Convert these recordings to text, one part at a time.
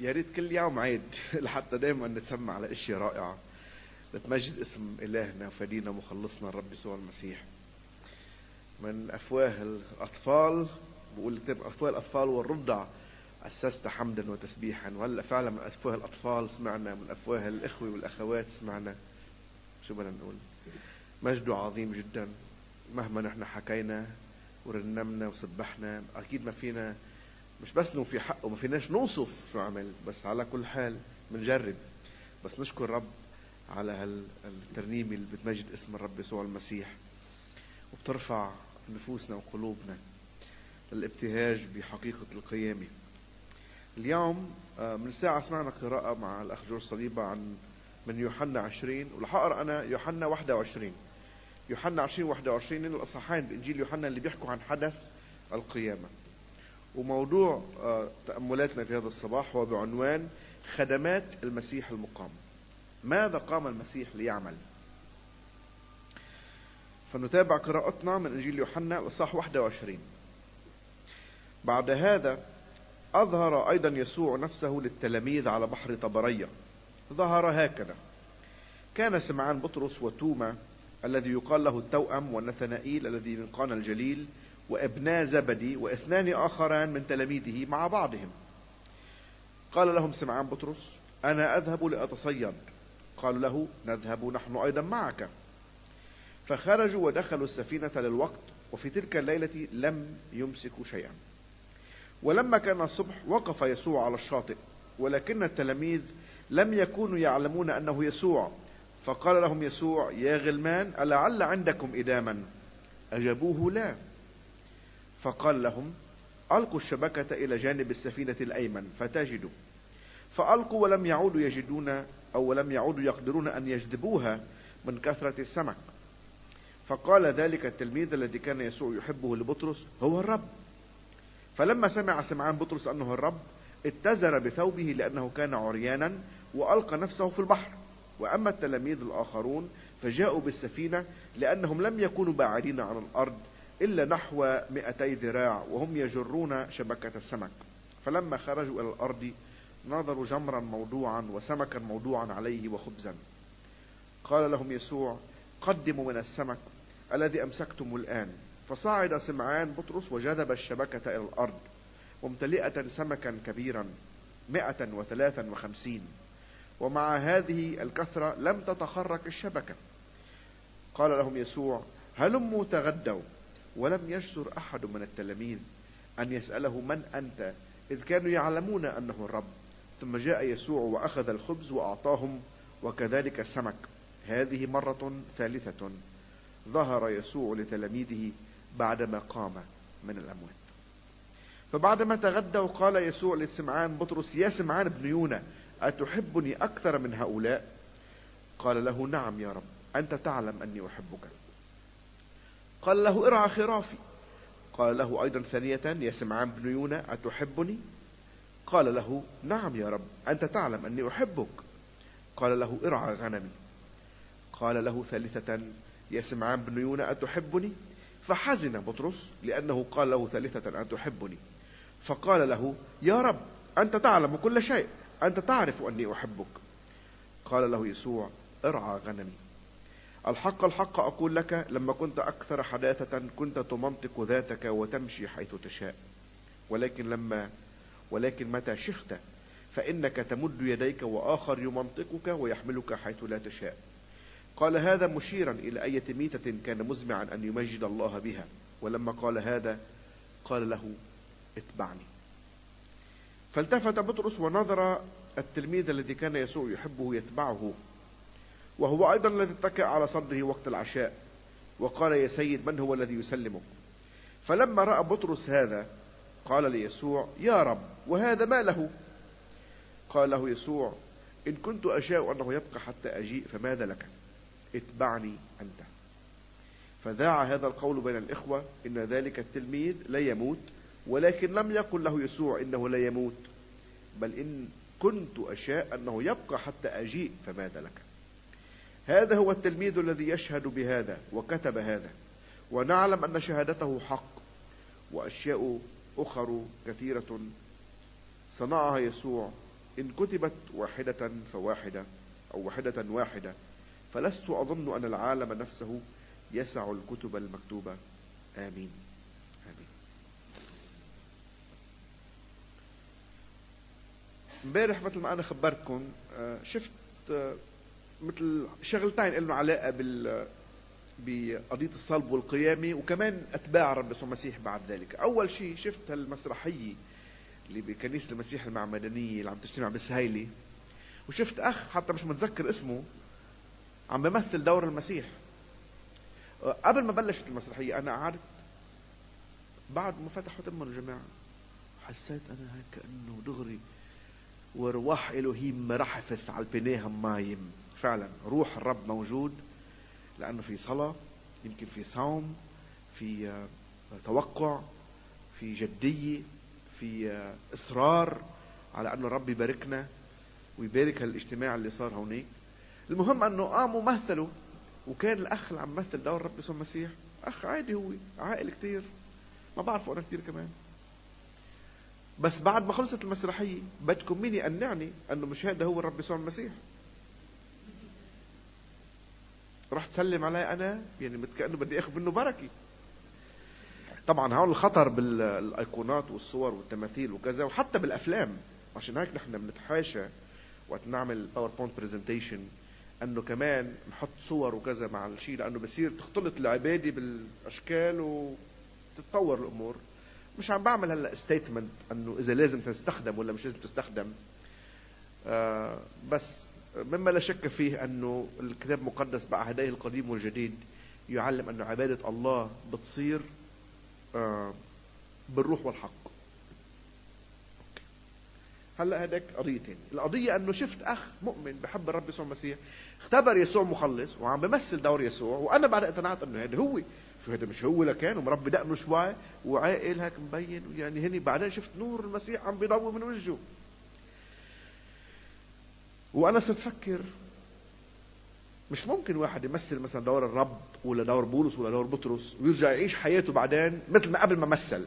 يا ريت كل يوم عيد لحتى دائما نتسمع على اشياء رائعة لتمجد اسم إلهنا وفدينا ومخلصنا الرب يسوع المسيح. من أفواه الأطفال، بقول الكتاب أفواه الأطفال والرضع أسست حمدا وتسبيحا، وهلا فعلا من أفواه الأطفال سمعنا، من أفواه الإخوة والأخوات سمعنا. شو بدنا نقول؟ مجده عظيم جدا. مهما نحن حكينا ورنمنا وسبحنا أكيد ما فينا، مش بس نوفي حقه، ما فيناش نوصف شو عمل، بس على كل حال بنجرب. بس نشكر رب على هالترنيمة اللي بتمجد اسم الرب يسوع المسيح وبترفع نفوسنا وقلوبنا للابتهاج بحقيقة القيامة. اليوم من ساعة سمعنا قراءة مع الأخ جورج صليبة عن من يوحنا 20، ورح أقرأ أنا يوحنا 21. يوحنا 20-21 من الأصحاحين بإنجيل يوحنا اللي بيحكوا عن حدث القيامة. وموضوع تأملاتنا في هذا الصباح هو بعنوان خدمات المسيح المقام. ماذا قام المسيح ليعمل؟ فنتابع قراءتنا من إنجيل يوحنا الإصحاح 21. بعد هذا أظهر أيضا يسوع نفسه للتلاميذ على بحر طبرية. ظهر هكذا: كان سمعان بطرس وتوما الذي يقال له التوأم ونثنائيل الذي من قانا الجليل وابنا زبدي واثنان آخران من تلاميذه مع بعضهم. قال لهم سمعان بطرس: أنا أذهب لأتصيد. قالوا له: نذهب نحن أيضا معك. فخرجوا ودخلوا السفينة للوقت، وفي تلك الليلة لم يمسكوا شيئا. ولما كان الصبح وقف يسوع على الشاطئ، ولكن التلاميذ لم يكونوا يعلمون أنه يسوع. فقال لهم يسوع: يا غلمان، ألعل عندكم إداما؟ أجابوه: لا. فقال لهم: ألقوا الشبكة إلى جانب السفينة الأيمن فتجدوا. فألقوا ولم يعودوا يجدون، أو ولم يعودوا يقدرون أن يجذبوها من كثرة السمك. فقال ذلك التلميذ الذي كان يسوع يحبه لبطرس: هو الرب. فلما سمع سمعان بطرس أنه الرب اتزر بثوبه لأنه كان عريانا وألقى نفسه في البحر. وأما التلاميذ الآخرون فجاءوا بالسفينة لأنهم لم يكونوا بعيدين عن الأرض إلا نحو 200 ذراع، وهم يجرون شبكة السمك. فلما خرجوا إلى الأرض نظروا جمرا موضوعا وسمكا موضوعا عليه وخبزا. قال لهم يسوع: قدموا من السمك الذي أمسكتم الآن. فصعد سمعان بطرس وجذب الشبكة إلى الأرض ممتلئة سمكا كبيرا 153، ومع هذه الكثرة لم تتخرق الشبكة. قال لهم يسوع: هلموا تغدوا. ولم يجسر أحد من التلاميذ أن يسأله: من أنت؟ إذ كانوا يعلمون أنه الرب. ثم جاء يسوع وأخذ الخبز وأعطاهم، وكذلك السمك. هذه مرة ثالثة ظهر يسوع لتلاميذه بعدما قام من الأموات. فبعدما تغدوا قال يسوع لسمعان بطرس: يا سمعان ابن يونا، أتحبني أكثر من هؤلاء؟ قال له: نعم يا رب، أنت تعلم أني أحبك. قال له: ارعى خرافي. قال له أيضا ثانية: يا سمعان ابن يونا، أتحبني؟ قال له: نعم يا رب، أنت تعلم أني أحبك. قال له: ارعى غنمي. قال له ثالثة: يا سمعان بن يونا، أتحبني؟ فحزن بطرس لأنه قال له ثالثة: أتحبني؟ فقال له: يا رب، أنت تعلم كل شيء، أنت تعرف أني أحبك. قال له يسوع: ارعى غنمي. الحق الحق أقول لك، لما كنت أكثر حداثة كنت تمنطق ذاتك وتمشي حيث تشاء، ولكن متى شخت فإنك تمد يديك وآخر يمنطقك ويحملك حيث لا تشاء. قال هذا مشيرا إلى أية ميتة كان مزمعا أن يمجد الله بها. ولما قال هذا قال له: اتبعني. فالتفت بطرس ونظر التلميذ الذي كان يسوع يحبه يتبعه، وهو أيضا الذي اتكأ على صدره وقت العشاء، وقال: يا سيد، من هو الذي يسلمك؟ فلما رأى بطرس هذا قال ليسوع: يا رب، وهذا ما له؟ قال له يسوع: إن كنت أشاء أنه يبقى حتى أجيء فماذا لك؟ اتبعني أنت. فذاع هذا القول بين الإخوة إن ذلك التلميذ لا يموت، ولكن لم يقل له يسوع إنه لا يموت، بل إن كنت أشاء أنه يبقى حتى أجيء فماذا لك؟ هذا هو التلميذ الذي يشهد بهذا وكتب هذا، ونعلم أن شهادته حق. وأشياء أخر كثيرة صنعها يسوع إن كتبت واحدة فواحدة أو واحدة واحدة، فلست أظن أن العالم نفسه يسع الكتب المكتوبة. آمين آمين. امبارح مثل ما أنا خبرتكم شفت مثل شغلتين إلنا علاقة بقضية الصلب والقيامة، وكمان أتباع رب يسوع المسيح بعد ذلك. أول شيء شفت المسرحية اللي بكنيسة المسيح المعمدانية اللي عم تجتمع بسهيلة، وشفت أخ حتى مش متذكر اسمه عم بمثل دور المسيح. قبل ما بلشت المسرحية أنا قعدت بعد ما فتحوا تمهم الجماعة حسيت أنا هيك كأنه دغري وارواح إلهيم رحفت على البنايه مايم. فعلا روح الرب موجود، لأنه في صلاة، يمكن في صوم، في توقع، في جدية، في إصرار على أنه الرب يباركنا ويبارك هالاجتماع اللي صار هونيك. المهم أنه قاموا مثلوا، وكان الأخ اللي عم مثل دور الرب يسوع المسيح أخ عادي، هو عاقل كتير، ما بعرفه أنا كتير كمان. بس بعد ما خلصت المسرحية بدكم مين يقنعني أنه مش هذا هو الرب يسوع المسيح؟ رحت سلم علي أنا، يعني كأنه بدي أخذ منه بركة. طبعا هون الخطر بالايقونات والصور والتماثيل وكذا، وحتى بالافلام. عشان هيك نحن بنتحاشى وقت نعمل باوربوينت برزنتيشن انه كمان نحط صور وكذا مع الشيء، لانه بصير تختلط العباده بالاشكال وتتطور الامور. مش عم بعمل هلا ستيتمنت انه اذا لازم تستخدم ولا مش لازم تستخدم. بس مما لا شك فيه انه الكتاب المقدس بعهديه القديم والجديد يعلم انه عباده الله بتصير بالروح والحق. هلا هداك قضيتين. القضيه انه شفت اخ مؤمن بحب الرب يسوع المسيح، اختبر يسوع مخلص وعم بمثل دور يسوع، وانا بعد اقتنعت انه هذا هو. شو هذا مش هو لكان ومربي دقنه شوي وعاقل هيك مبين، يعني هني بعدين شفت نور المسيح عم بيضوي من وجهه. وانا صرت افكر مش ممكن واحد يمثل مثلا دور الرب ولا دور بولس ولا دور بطرس ويرجع يعيش حياته بعدين مثل ما قبل ما مثل.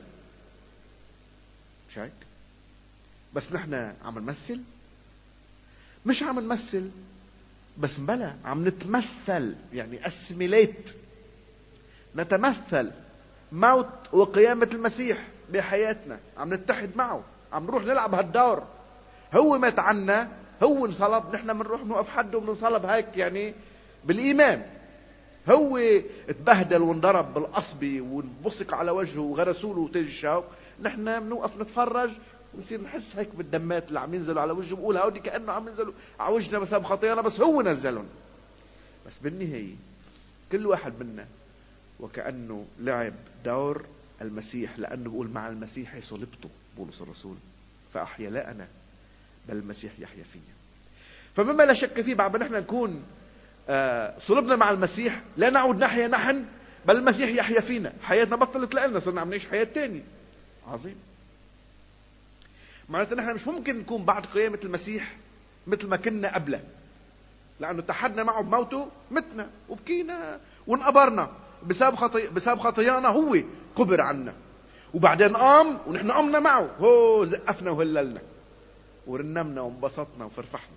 مش هيك؟ بس نحن عم نمثل، مش عم نمثل بس بلا عم نتمثل، يعني اسميليت، نتمثل موت وقيامة المسيح بحياتنا، عم نتحد معه، عم نروح نلعب هالدور. هو مات عنا، هو انصلب، نحن بنروح نوقف حده وبنصلب هيك يعني بالإيمان. هو اتبهدل وانضرب بالقصبي وانبصق على وجهه وغرسوا له تاج الشوك، نحن بنوقف نتفرج ونصير نحس هيك بالدمات اللي عم ينزلوا على وجهه، بقول هودي كأنه عم ينزلوا على وجهنا بسبب خطايانا، بس هو نزلهم. بس بالنهاية كل واحد منا وكأنه لعب دور المسيح، لأنه بقول مع المسيح صلبته بولس الرسول فأحيا لا أنا بل المسيح يحيا فيا. فمما لا شك فيه بعد ما نحن نكون صلبنا مع المسيح لا نعود نحيا نحن بل المسيح يحيا فينا. حياتنا بطلت لنا، صرنا عم نعيش حياة تانية. عظيم. معناته نحن مش ممكن نكون بعد قيامة المسيح مثل ما كنا قبله، لأنه اتحدنا معه بموته، متنا وبكينا وانقبرنا بسبب خطايانا. هو قبر عنا وبعدين قام ونحن قمنا معه، هو زقفنا وهللنا ورنمنا وانبسطنا وفرفحنا.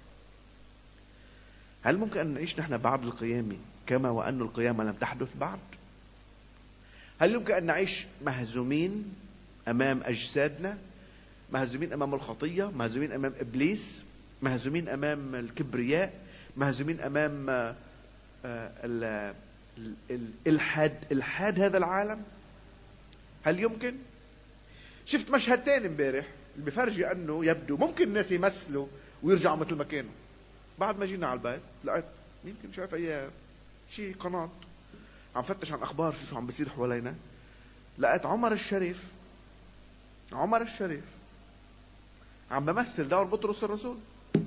هل ممكن أن نعيش نحن بعد القيامة كما وأن القيامة لم تحدث بعد؟ هل يمكن أن نعيش مهزومين أمام أجسادنا، مهزومين أمام الخطية، مهزومين أمام إبليس، مهزومين أمام الكبرياء، مهزومين أمام الإلحاد هذا العالم؟ هل يمكن؟ شفت مشهد تاني امبارح اللي بفرجي أنه يبدو ممكن الناس يمثلوا ويرجعوا مثل ما كانوا. بعد ما جينا على البيت لقيت يمكن شايف أي شيء قناة عم فتش عن أخبار شو عم بيصير حوالينا، لقيت عمر الشريف عم بمثل دور بطرس الرسول.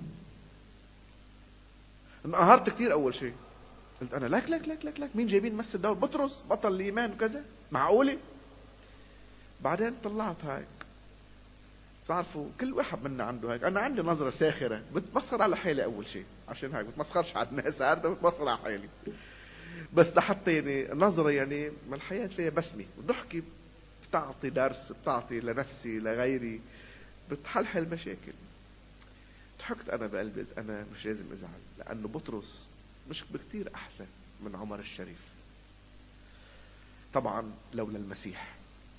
انقهرت كتير. أول شيء قلت أنا لك مين جايبين مثل دور بطرس بطل الإيمان وكذا؟ معقولة؟ بعدين طلعت هيك. تعرفوا كل واحد منا عنده هيك. أنا عندي نظرة ساخرة، بتمسخر على حالي أول شيء، عشان هيك بتمسخرش على الناس، عارف، بتمسخر على حالي. بس لحتى يعني نظرة يعني ما الحياة فيها بسمة وضحكي، بتعطي درس، بتعطي لنفسي لغيري، بتحلحل مشاكل. ضحكت أنا بقلبي، قلت أنا مش لازم أزعل، لأنه بطرس مش بكتير أحسن من عمر الشريف. طبعا لولا المسيح،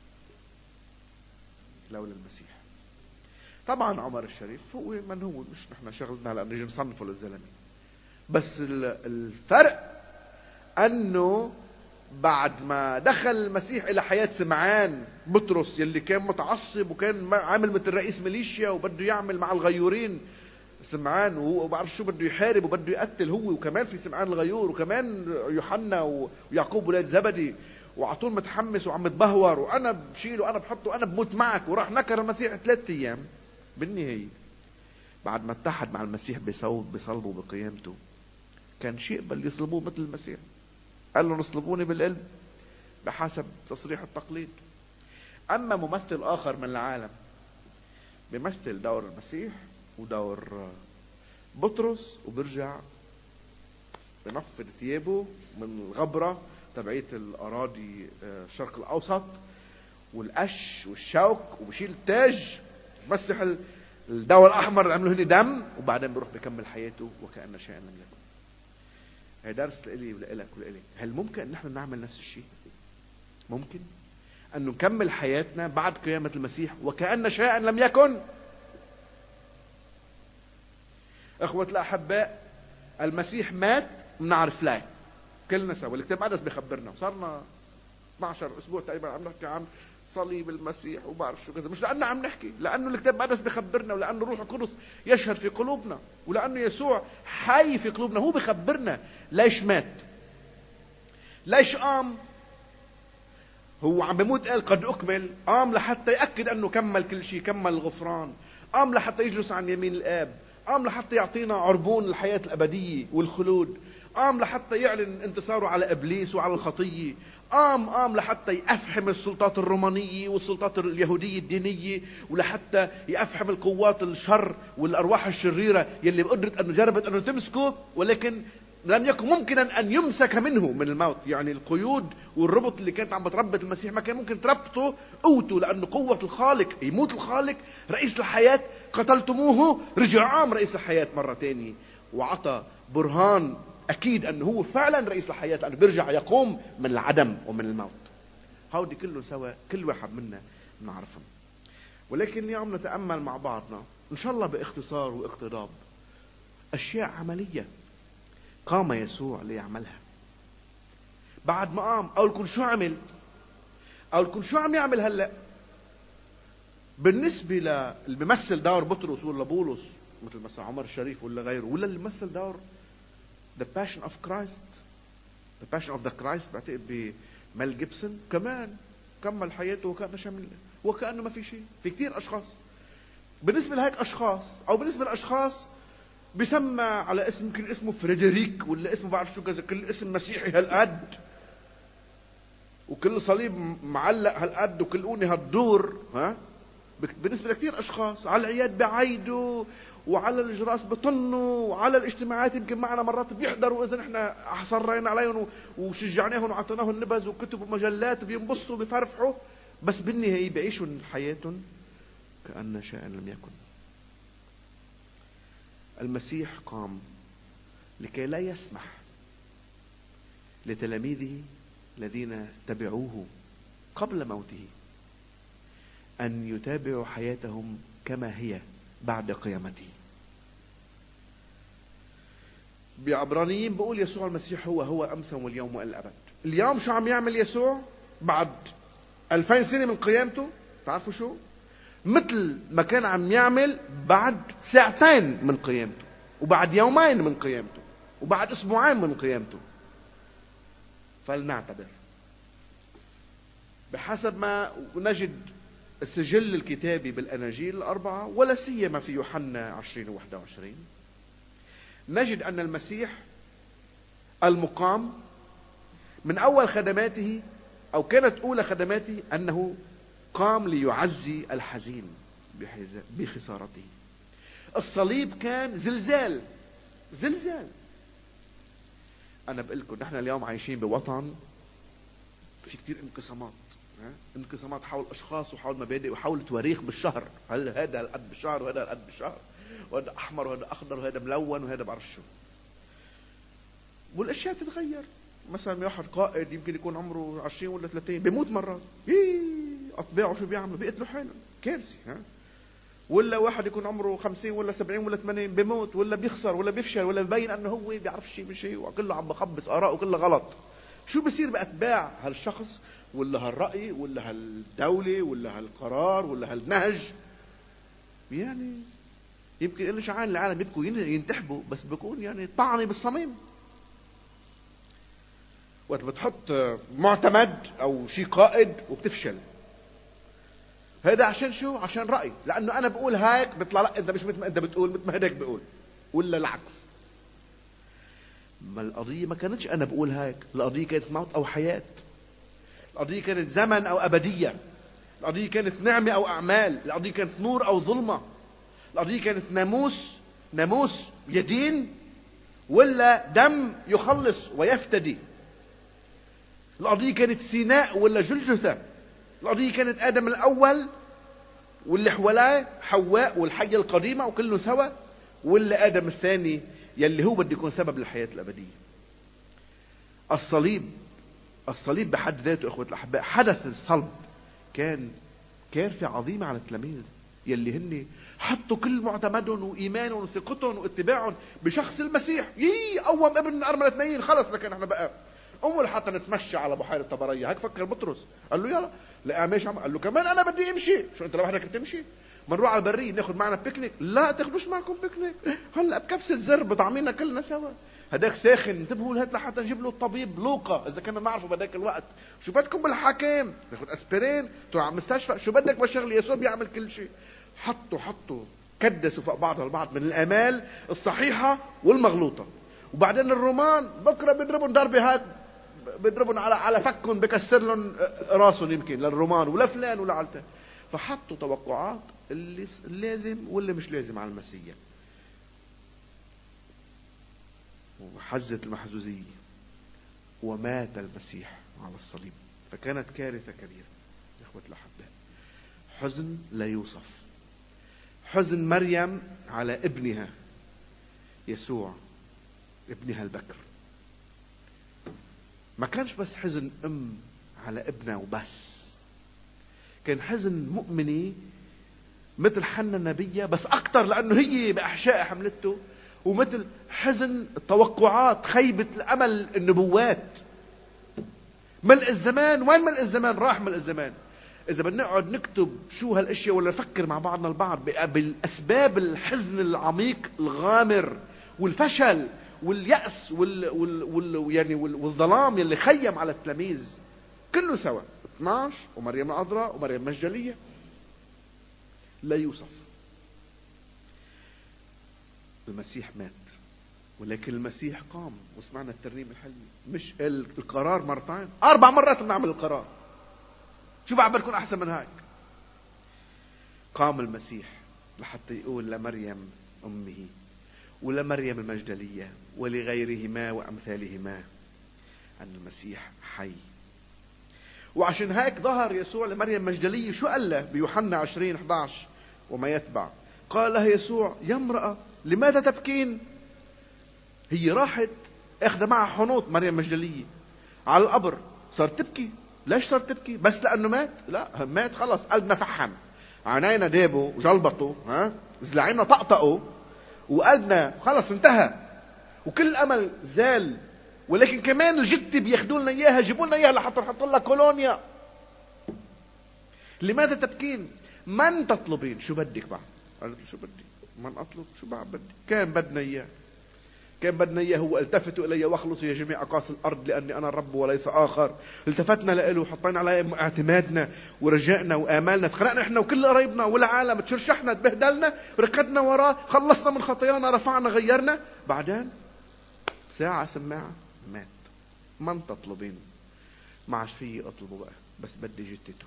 لولا المسيح. طبعا عمر الشريف هو من هو، مش نحن شغلنا لأنه نجي نصنفه للزلمة. بس الفرق أنه بعد ما دخل المسيح إلى حياة سمعان بطرس يلي كان متعصب وكان عامل مثل رئيس ميليشيا وبده يعمل مع الغيورين، سمعان وهو بعرف شو بده يحارب وبده يقتل هو، وكمان في سمعان الغيور، وكمان يوحنا ويعقوب ولاد زبدي، وعطول متحمس وعم تبهور، وانا بشيله وانا بحطه وانا بموت معك، وراح نكر المسيح 3 ايام. بالنهاية بعد ما اتحد مع المسيح بصلبه وبقيامته، كان شيء بل يصلبوه مثل المسيح. قال له نصلبوني بالقلب بحسب تصريح التقليد. اما ممثل اخر من العالم بيمثل دور المسيح ودور بطرس، وبرجع بنفض ثيابه من الغبرة تبعية الأراضي الشرق الأوسط والقش والشوك، وبشيل التاج، مسح الدواء الأحمر اللي عمله هني دم، وبعدين بيروح بيكمل حياته وكأن شيئا لم يكن. هي درس لإلي ولإلك ولإلي. هل ممكن أن نحن نعمل نفس الشيء؟ ممكن أن نكمل حياتنا بعد قيامة المسيح وكأن شيئا لم يكن؟ اخوة الاحباء، المسيح مات بنعرف ليه كلنا سوا. الكتاب المقدس بيخبرنا، صارنا 12 اسبوع تقريبا عم نحكي عن صليب المسيح وبعرف شو كذا، مش لانه عم نحكي، لانه الكتاب المقدس بيخبرنا، ولانه الروح القدس يشهد في قلوبنا، ولانه يسوع حي في قلوبنا. هو بيخبرنا ليش مات، ليش قام. هو عم بيموت قال قد اكمل، قام لحتى ياكد انه كمل كل شيء، كمل الغفران، قام لحتى يجلس عن يمين الاب، قام لحتى يعطينا عربون الحياة الأبدية والخلود، قام لحتى يعلن انتصاره على إبليس وعلى الخطية، قام لحتى يفحم السلطات الرومانية والسلطات اليهودية الدينية، ولحتى يفحم القوات الشر والأرواح الشريرة يلي بقدرت أنه جربت أنه تمسكه، ولكن لم يكن ممكنا أن يمسك منه من الموت. يعني القيود والربط اللي كانت عم بتربط المسيح ما كان ممكن تربطه قوته، لأنه قوة الخالق، يموت الخالق رئيس الحياة، قتلتموه، رجع قام رئيس الحياة مرة تانية، وعطى برهان أكيد أنه هو فعلا رئيس الحياة، لأنه بيرجع يقوم من العدم ومن الموت. هودي كله سوا كل واحد منا نعرفهم. ولكن اليوم نتأمل مع بعضنا إن شاء الله باختصار واقتضاب أشياء عملية قام يسوع ليعملها. بعد ما قام أقول لكم شو عمل، أقول لكم شو عم يعمل هلأ. بالنسبة اللي بيمثل دور بطرس ولا بولس، مثل مثلا عمر الشريف ولا غيره، ولا اللي بيمثل دور The Passion of Christ، The Passion of the Christ بعتقد بميل جيبسون، كمان كمل حياته وكأنه شامل وكأنه ما في شيء. في كثير أشخاص بالنسبة لهيك أشخاص، أو بالنسبة لأشخاص بيسمى على اسم، يمكن اسمه فريدريك ولا اسمه بعرف شو كذا، كل اسم مسيحي هالقد، وكل صليب معلق هالقد، وكل قوني هالدور. ها بالنسبة لكثير أشخاص على العياد بعيدوا، وعلى الجراس بطنوا، وعلى الاجتماعات يمكن معنا مرات بيحضروا، إذا نحن صرينا عليهم وشجعناهم وعطيناهم النبذ وكتب ومجلات، بينبسطوا بيفرفحوا، بس بالنهاية بيعيشوا حياتهم كأن شيئا لم يكن. المسيح قام لكي لا يسمح لتلاميذه الذين تبعوه قبل موته أن يتابعوا حياتهم كما هي بعد قيامته. بعبرانيين بقول يسوع المسيح هو أمس واليوم وإلى الأبد. اليوم شو عم يعمل يسوع بعد 2000 سنة من قيامته؟ تعرفوا شو؟ مثل ما كان عم يعمل بعد 2 ساعة من قيامته، وبعد 2 يوم من قيامته، وبعد 2 أسبوع من قيامته. فلنعتبر بحسب ما نجد السجل الكتابي بالأناجيل 4، ولا سيما في يوحنا 20 و 21، نجد أن المسيح المقام من أول خدماته، أو كانت أولى خدماته، أنه قام ليعزي الحزين بخسارته. الصليب كان زلزال. أنا بقول لكم نحن اليوم عايشين بوطن في كتير انقسامات حول أشخاص وحول مبادئ وحول تواريخ بالشهر، هل هذا القد بالشهر وهذا القد بالشهر، وهذا احمر وهذا اخضر وهذا ملون وهذا بعرف شو. والاشياء تتغير. مثلا واحد قائد يمكن يكون عمره 20 ولا 30 بيموت مرات، اطباعه شو بيعملوا؟ بيقتلوا حالهم، كارثه. ولا واحد يكون عمره 50 ولا 70 ولا 80 بيموت، ولا بيخسر ولا بيفشل، ولا ببين انه هو بيعرف شيء بشيء وكله عم بخبص اراءه كلها غلط. شو بصير باتباع هالشخص ولا هالرأي ولا هالدولة ولا هالقرار ولا هالنهج؟ يعني يمكن اللي شعان العالم بيبكوا ينتحبوا، بس بيكون يعني طعني بالصميم. وقت بتحط معتمد او شيء قائد وبتفشل، هذا عشان شو؟ عشان رأي. لانه انا بقول هيك بيطلع لا انت مش مثل ما انت بتقول، مثل ما هداك بقول، ولا العكس. ما القضية ما كانتش انا بقول هيك، القضية كانت موت او حياة، القضية كانت زمن او ابدية، القضية كانت نعمة او اعمال، القضية كانت نور او ظلمة، القضية كانت ناموس يدين ولا دم يخلص ويفتدي، القضية كانت سيناء ولا جلجثة، القضية كانت آدم الأول واللي حواليه حواء والحية القديمة وكله سوا، ولا آدم الثاني يلي هو بده يكون سبب للحياة الأبدية. الصليب بحد ذاته إخوة الأحباء، حدث الصلب كان كارثة عظيمة على التلاميذ يلي هن حطوا كل معتمدهم وإيمانهم وثقتهم واتباعهم بشخص المسيح. قوم ابن أرملة نايين، خلص لكن احنا بقى أول حتى نتمشى على بحيرة طبرية. هيك فكر بطرس، قال له يلا. لا ماشي، قال له كمان أنا بدي أمشي. شو أنت لوحدك تمشي؟ بنروح على البرية ناخد معنا بيكنيك؟ لا تاخدوش معكم بيكنيك، هلا بكبسة زر بطعمينا كلنا سوا. هداك ساخن، انتبهوا لهات لحتى نجيب له الطبيب لوقا اذا كنا نعرفه بهداك الوقت. شو بدكم بالحكام؟ ناخد اسبرين، تروح على المستشفى، شو بدك بشغل يسوع بيعمل كل شيء. حطوا كدسوا فوق بعضها البعض من الامال الصحيحه والمغلوطه. وبعدين الرومان بكره بيضربون ضربه هات، بيضربون على فكهم، بكسر لهم راسهم يمكن للرومان ولا فلان ولا علتان. فحطوا توقعات اللي لازم واللي مش لازم على المسيح، وحزت المحزوزية ومات المسيح على الصليب. فكانت كارثة كبيرة يا اخوة الأحباء، حزن لا يوصف. حزن مريم على ابنها يسوع ابنها البكر، ما كانش بس حزن ام على ابنها وبس، كان حزن مؤمنة مثل حنا النبية، بس اكتر لانه هي باحشاء حملته، ومثل حزن التوقعات، خيبة الامل، النبوات. ملء الزمان، وين ملء الزمان؟ راح ملء الزمان. اذا بدنا نقعد نكتب شو هالاشياء ولا نفكر مع بعضنا البعض بالاسباب الحزن العميق الغامر والفشل واليأس والظلام يلي خيم على التلاميذ كله سوا، 12 ومريم العذراء ومريم المجدلية، لا يوصف. المسيح مات، ولكن المسيح قام. وسمعنا الترنيم الحلوي، مش القرار مرتين 4 مرات بنعمل القرار. شو بعد بتكون احسن من هيك؟ قام المسيح لحتى يقول لمريم امه ولمريم المجدلية ولغيرهما وامثالهما ان المسيح حي. وعشان هيك ظهر يسوع لمريم المجدلية. شو قال له بيوحنا 20:11 وما يتبع؟ قال لها يسوع: يا امرأة لماذا تبكين؟ هي راحت اخذ معها حنوط مريم المجدلية على القبر، صارت تبكي. ليش صارت تبكي؟ بس لانه مات؟ لا، مات خلص، قلبنا فحم، عينينا دابوا وجلبطوا، زلعينا طقطقوا، وقلبنا خلص انتهى، وكل امل زال. ولكن كمان الجدة بياخدوا لنا اياها، جيبوا لنا اياها لحتى نحط لها كولونيا. لماذا تبكين؟ من تطلبين؟ شو بدك بعد؟ قالت له: شو بدي؟ من اطلب؟ شو بعد بدي؟ كان بدنا اياه هو: التفتوا الي واخلصوا يا جميع اقاصي الارض لاني انا الرب وليس اخر. التفتنا له وحطينا عليه اعتمادنا ورجائنا وامالنا، تخلقنا احنا وكل قرايبنا والعالم، تشرشحنا، تبهدلنا، ركضنا وراه، خلصنا من خطايانا، رفعنا، غيرنا. بعدين ساعة سماعة مات. من تطلبين؟ ما عادش فيي اطلبه بقى، بس بدي جتته.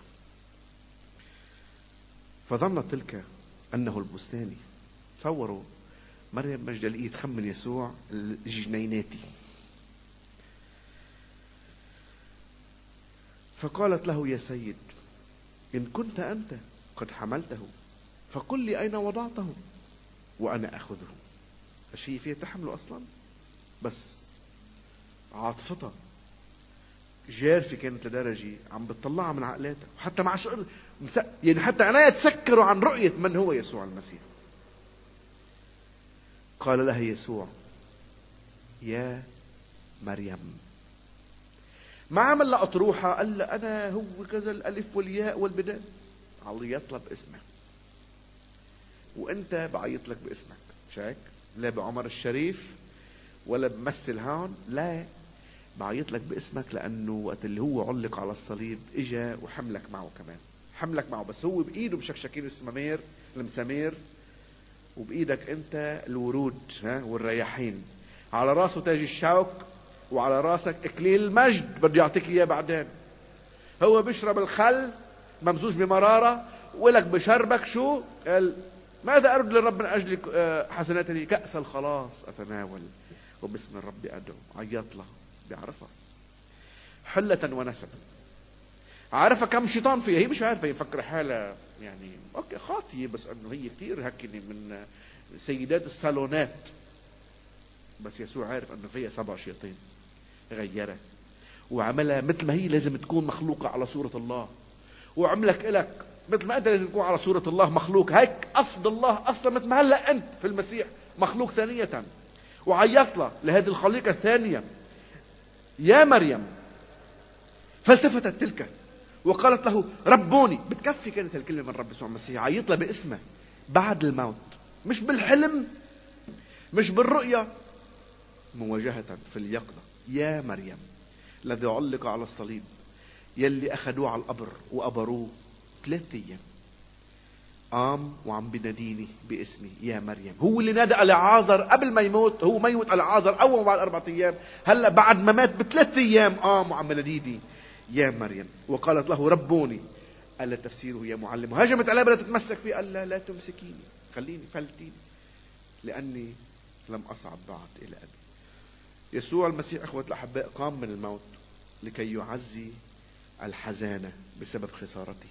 فظن تلك انه البستاني. تصوروا مريم مجدلية تخمن يسوع الجنيناتي. فقالت له: يا سيد، إن كنت أنت قد حملته فقل لي أين وضعته وأنا أخذه. هي فيها تحمله أصلا، بس عاطفتها جارفة كانت لدرجة عم بتطلعها من عقلاتها، وحتى مع شغل يعني حتى عينيها تسكروا عن رؤية من هو يسوع المسيح. قال لها يسوع يا مريم. ما عمل لها أطروحة، قال لها أنا هو كذا الألف والياء والبداية، عيط لها باسمها. وأنت بعيط لك باسمك، مش هيك؟ لا بعمر الشريف ولا بمثل هون، لا بعيط لك باسمك، لأنه وقت اللي هو علق على الصليب إجا وحملك معه كمان، حملك معه، بس هو بإيده مشكشكين المسامير، وبإيدك أنت الورود والرياحين، على راسه تاج الشوك، وعلى راسك إكليل المجد بده يعطيك إياه بعدين. هو بيشرب الخل ممزوج بمرارة، ولك بشربك شو؟ قال ماذا أرد للرب من أجل حسناته؟ كأس الخلاص أتناول وباسم الرب أدعو. عيط له، بيعرفها حلة ونسب، عارفة كم شيطان فيها، هي مش عارفة، يفكر حالها يعني اوكي خاطية، بس انه هي كتير هكني من سيدات الصالونات، بس يسوع عارف انه فيها 7 شياطين، غيرها وعملها مثل ما هي لازم تكون مخلوقة على صورة الله، وعملك إلك مثل ما انت لازم تكون على صورة الله مخلوق. هيك قصد الله اصلا، مثل ما هلا انت في المسيح مخلوق ثانية. وعيط له لهذه الخليقة الثانية يا مريم. فالتفتت تلك وقالت له ربوني. بتكفي كانت الكلمة من رب يسوع المسيح. عيط له باسمه بعد الموت، مش بالحلم، مش بالرؤية، مواجهة في اليقظة. يا مريم الذي علق على الصليب، يلي أخذوه على القبر وقبروه 3 أيام، قام وعم بناديني باسمي يا مريم. هو اللي نادى العازر قبل ما يموت، هو ما يموت العازر أول بعد 4 أيام، هلا بعد ما مات ب3 أيام قام وعم بناديني يا مريم. وقالت له ربوني. قال تفسيره يا معلم. هجمت عليه بدها تتمسك فيه، قال لا تمسكيني، خليني فلتيني، لأني لم أصعد بعد إلى أبي. يسوع المسيح أخوة الأحباء قام من الموت لكي يعزي الحزانة بسبب خسارته.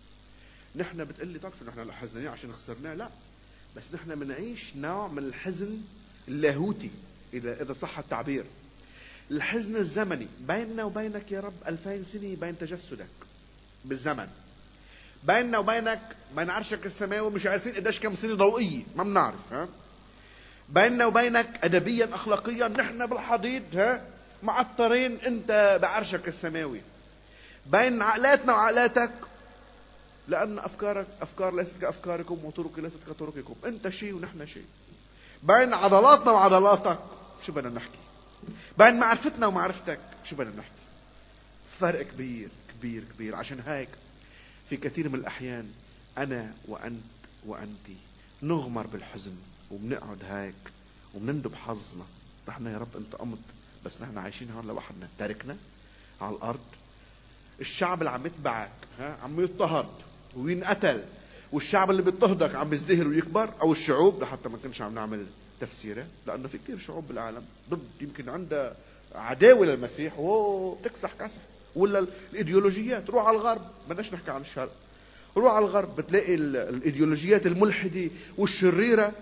نحن بتقلي طقس نحن حزنين عشان خسرناه، لا، بس نحن بنعيش نوع من الحزن اللاهوتي إذا صح التعبير، الحزن الزمني. بيننا وبينك يا رب 2000 سنة بين تجسدك بالزمن، بيننا وبينك بين عرشك السماوي مش عارفين قديش كم سنة ضوئية، ما بنعرف. بيننا وبينك أدبيا أخلاقيا نحن بالحضيض معطرين، أنت بعرشك السماوي. بين عقلاتنا وعقلاتك، لأن أفكارك أفكار ليست كأفكاركم وطرقي ليست كطرقكم، أنت شيء ونحن شيء. بين عضلاتنا وعضلاتك شو بدنا نحكي، بين معرفتنا ومعرفتك شو بدنا نحكي، فرق كبير كبير كبير. عشان هيك في كثير من الأحيان أنا وأنت وأنتي نغمر بالحزن، وبنقعد هيك وبنندب حظنا. نحن يا رب أنت قمت، بس نحن عايشين هون لوحدنا، تاركنا على الأرض. الشعب اللي عم يتبعك عم يضطهد وينقتل، والشعب اللي بيضطهدك عم بيزدهر ويكبر، او الشعوب لحتى ما كناش عم نعمل تفسيره، لانه في كثير شعوب بالعالم ضد، يمكن عندها عداوه للمسيح وتكسح كسح. ولا الايديولوجيات، روح على الغرب، بدناش نحكي عن الشرق، روح على الغرب بتلاقي الايديولوجيات الملحده والشريره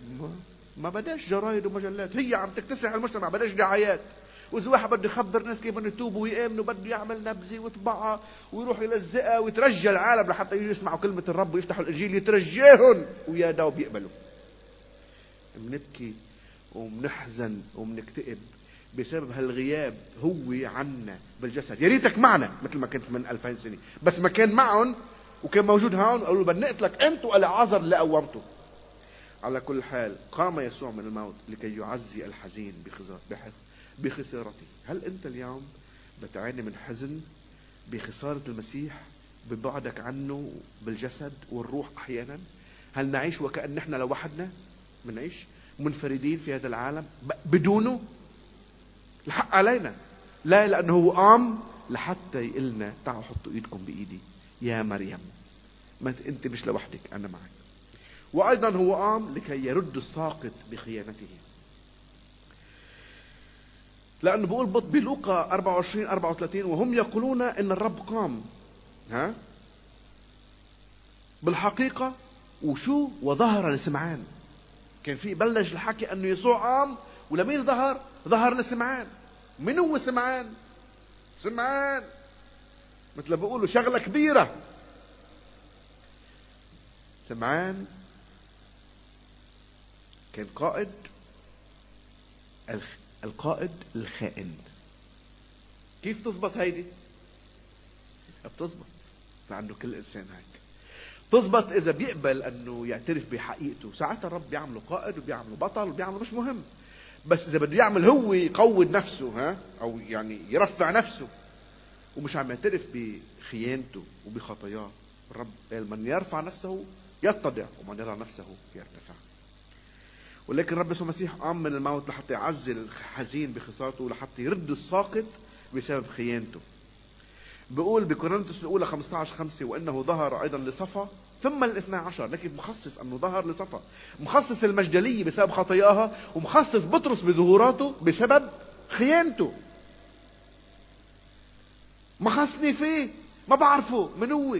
ما بداش جرايد ومجلات، هي عم تكتسح المجتمع، بداش دعايات. واذا واحد بده يخبر الناس كيف بدهم يتوبوا ويامنوا، بده يعمل نبذه ويطبعها ويروح يلزقها ويترجى العالم لحتى يجوا يسمعوا كلمه الرب ويفتحوا الانجيل، يترجاهم ويا داو بيقبلوا. بنبكي وبنحزن وبنكتئب بسبب هالغياب هو عنا بالجسد. يا ريتك معنا مثل ما كنت من 2000 سنه، بس ما كان معهم وكان موجود هون، قالوا بدنا نقتلك انت والعازر اللي قومته. على كل حال قام يسوع من الموت لكي يعزي الحزين بخسارته. هل انت اليوم بتعاني من حزن بخسارة المسيح، ببعدك عنه بالجسد والروح احيانا؟ هل نعيش وكأن نحن لوحدنا؟ منعيش منفردين في هذا العالم بدونه؟ الحق علينا لا، لانه هو قام لحتى يقلنا تعالوا حطوا ايدكم بايدي يا مريم، ما انت مش لوحدك، انا معك. وايضا هو قام لكي يرد الساقط بخيانته، لانه بيقول بلوقا 24-34 وهم يقولون ان الرب قام بالحقيقة وشو وظهر لسمعان. كان في بلش الحكي انه يسوع قام، ولمين ظهر لسمعان. من هو سمعان؟ سمعان مثل ما بيقولوا شغلة كبيرة. سمعان كان القائد الخائن. كيف تزبط هيدي؟ بتزبط لأنه كل إنسان هيك. تزبط إذا بيقبل أنه يعترف بحقيقته، ساعتها الرب بيعمله قائد وبيعمله بطل وبيعمله مش مهم. بس إذا بده يعمل هو يقود نفسه أو يعني يرفع نفسه ومش عم يعترف بخيانته وبخطاياه، الرب قال من يرفع نفسه يتضع ومن يرى نفسه يرتفع. ولكن الرب يسوع المسيح قام من الموت لحتى يعزل الحزين بخسارته ولحتى يرد الساقط بسبب خيانته. بيقول بكورنثوس الأولى 15:5 وإنه ظهر أيضا لصفا ثم الاثنى عشر. لكن مخصص أنه ظهر لصفا، مخصص المجدلية بسبب خطاياها، ومخصص بطرس بظهوراته بسبب خيانته. ما خصني فيه، ما بعرفه من هو.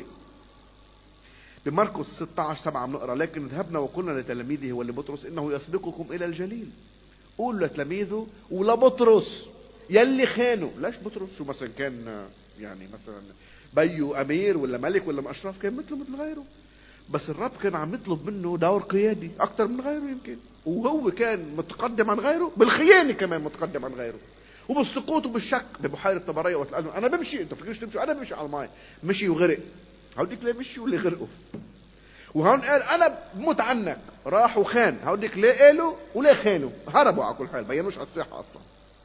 بمرقس 16:7 بنقرا لكن ذهبنا وقلنا لتلاميذه ولبطرس انه يسبقكم الى الجليل. قول لتلاميذه ولبطرس يلي خانوا. ليش بطرس؟ شو مثلا كان يعني مثلا بيو امير ولا ملك ولا مشرف؟ كان مثله مثل غيره، بس الرب كان عم يطلب منه دور قيادي اكثر من غيره يمكن، وهو كان متقدم عن غيره بالخيانه، كمان متقدم عن غيره وبالسقوط وبالشك ببحيره طبريه. وقت قال له انا بمشي، انتوا فكرش تمشوا، انا بمشي على الماء، مشي وغرق. هوديك ليه مشي واللي غرقوا. وهون قال انا بموت عنك، راح وخان. هوديك ليه قالوا وليه خانوا، هربوا على كل حال، بينوش على الساحه اصلا.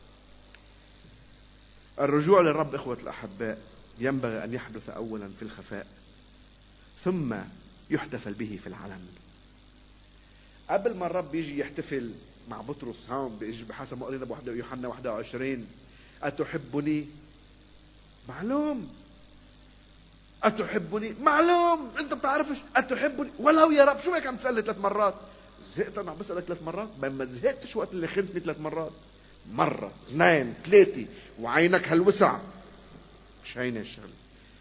الرجوع للرب اخوة الاحباء ينبغي ان يحدث اولا في الخفاء ثم يحتفل به في العلن. قبل ما الرب يجي يحتفل مع بطرس هون بحسب ما قرينا بيوحنا 21 أتحبني؟ معلوم. أتحبني؟ معلوم. أنت بتعرفش أتحبني ولو يا رب. شو هيك عم تسألني 3 مرات؟ زهقت أنا عم بسألك 3 مرات؟ ما زهقتش وقت اللي خنتني 3 مرات؟ مرة 2 3 وعينك هالوسع. مش هينة الشغلة.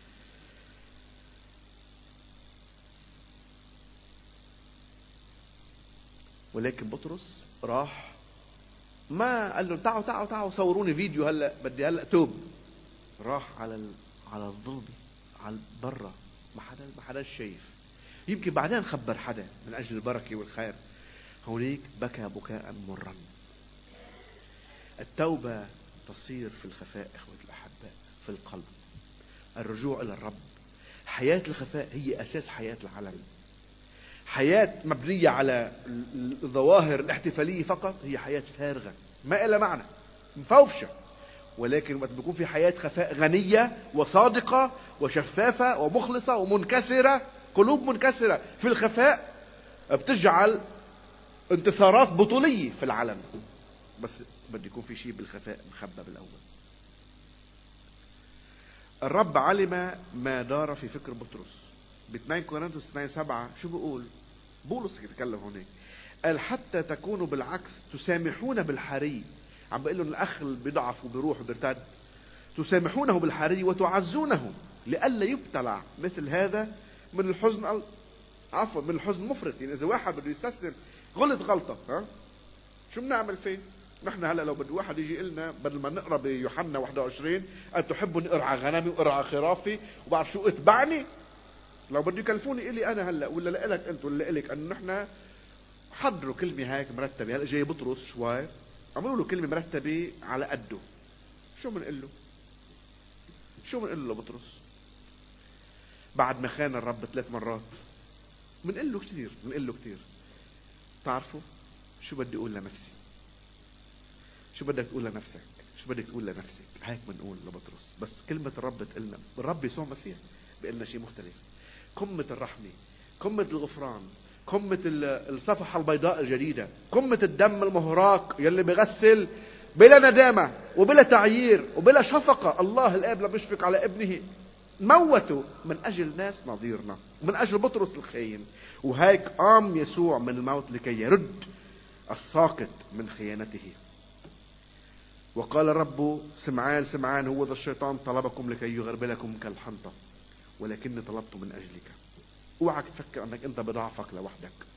ولكن بطرس راح ما قال له تعالوا صوروني فيديو هلا، بدي هلا توب. راح على الظلمه، على برا، ما حدا شايف. يمكن بعدين خبر حدا من اجل البركه والخير. هونيك بكى بكاء مرا. التوبه تصير في الخفاء اخوة الاحباء، في القلب. الرجوع الى الرب. حياه الخفاء هي اساس حياه العلن. حياة مبنية على الظواهر الاحتفالية فقط هي حياة فارغة ما إلها معنى، مفوفشة. ولكن وقت بيكون في حياة خفاء غنية وصادقة وشفافة ومخلصة ومنكسرة، قلوب منكسرة في الخفاء، بتجعل انتصارات بطولية في العلن. بس بده يكون في شيء بالخفاء مخبى بالأول. الرب علم ما دار في فكر بطرس. ب2 كورنثوس 2:7 شو بيقول؟ بولس يتكلم هناك، قال حتى تكونوا بالعكس تسامحون بالحري. عم بقول لهم الاخ اللي بيضعف وبيروح وبيرتد، تسامحونه بالحري وتعزونه لئلا يبتلع مثل هذا من الحزن، عفوا من الحزن المفرط. يعني اذا واحد بده يستسلم غلطه شو بنعمل فيه؟ نحن هلا لو بده واحد يجي لنا بدل ما نقرا بيوحنا 21 أتحبني ارعى غنمي وارعى خرافي وبعرف شو اتبعني، لو بده يكلفوني إلي أنا هلا ولا لإلك أنت ولا لإلك، أنه نحن حضروا كلمة هيك مرتبة. هلا جاي بطرس شوي عملوا له كلمة مرتبة على قده. شو بنقول له؟ شو بنقول له بطرس بعد ما خان الرب 3 مرات؟ بنقول له كثير. تعرفوا شو بدي أقول لنفسي؟ شو بدك تقول لنفسك؟ شو بدك تقول لنفسك؟ هيك بنقول لبطرس. بس كلمة الرب تقلنا، الرب يسوع المسيح بيقلنا شيء مختلف. قمة الرحمة، قمة الغفران، قمة الصفحة البيضاء الجديدة، قمة الدم المهراق يلي بغسل بلا ندامة وبلا تعيير وبلا شفقة. الله الآب لم يشفق على ابنه، موته من أجل ناس نظيرنا، من أجل بطرس الخاين. وهيك قام يسوع من الموت لكي يرد الساقط من خيانته. وقال الرب سمعان هو ذا الشيطان طلبكم لكي يغربلكم كالحنطة ولكني طلبت من أجلك. اوعك تفكر انك انت بضعفك لوحدك،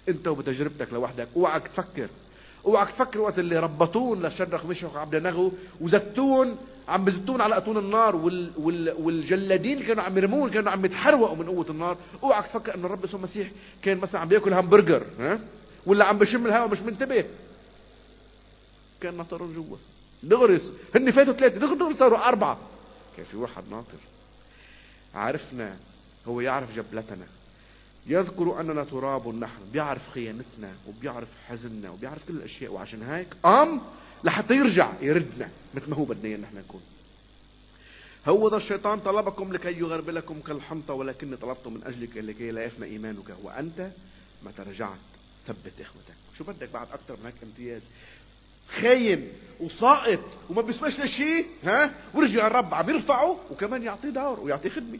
انت وبتجربتك لوحدك. اوعك تفكر وقت اللي ربطون لشدرخ ميشخ وعبدنغو وزتون عم بزتون على اتون النار والجلادين اللي كانوا عم يرمون كانوا عم يتحرقوا من قوة النار. اوعك تفكر ان الرب يسوع المسيح كان مثلا عم بياكل همبرجر ولا عم بشم الهواء مش منتبه. كان ناطرون جوا دغرس. هن فاتوا 3 دغرس صاروا 4. كان في واحد ناطر. عرفنا هو يعرف جبلتنا، يذكر أننا تراب نحن، بيعرف خيانتنا وبيعرف حزننا وبيعرف كل الأشياء، وعشان هيك لحتى يرجع يردنا مثل ما هو بدنا نحن نكون. هو ذا الشيطان طلبكم لكي يغربلكم كالحنطة، ولكني طلبته من أجلك لكي لا يفنى إيمانك، وأنت متى رجعت ثبت إخوتك. شو بدك بعد أكتر من هيك امتياز؟ خاين وساقط وما بيسمعش لشيء ورجع الرب عم يرفعه وكمان يعطيه دور ويعطيه خدمة.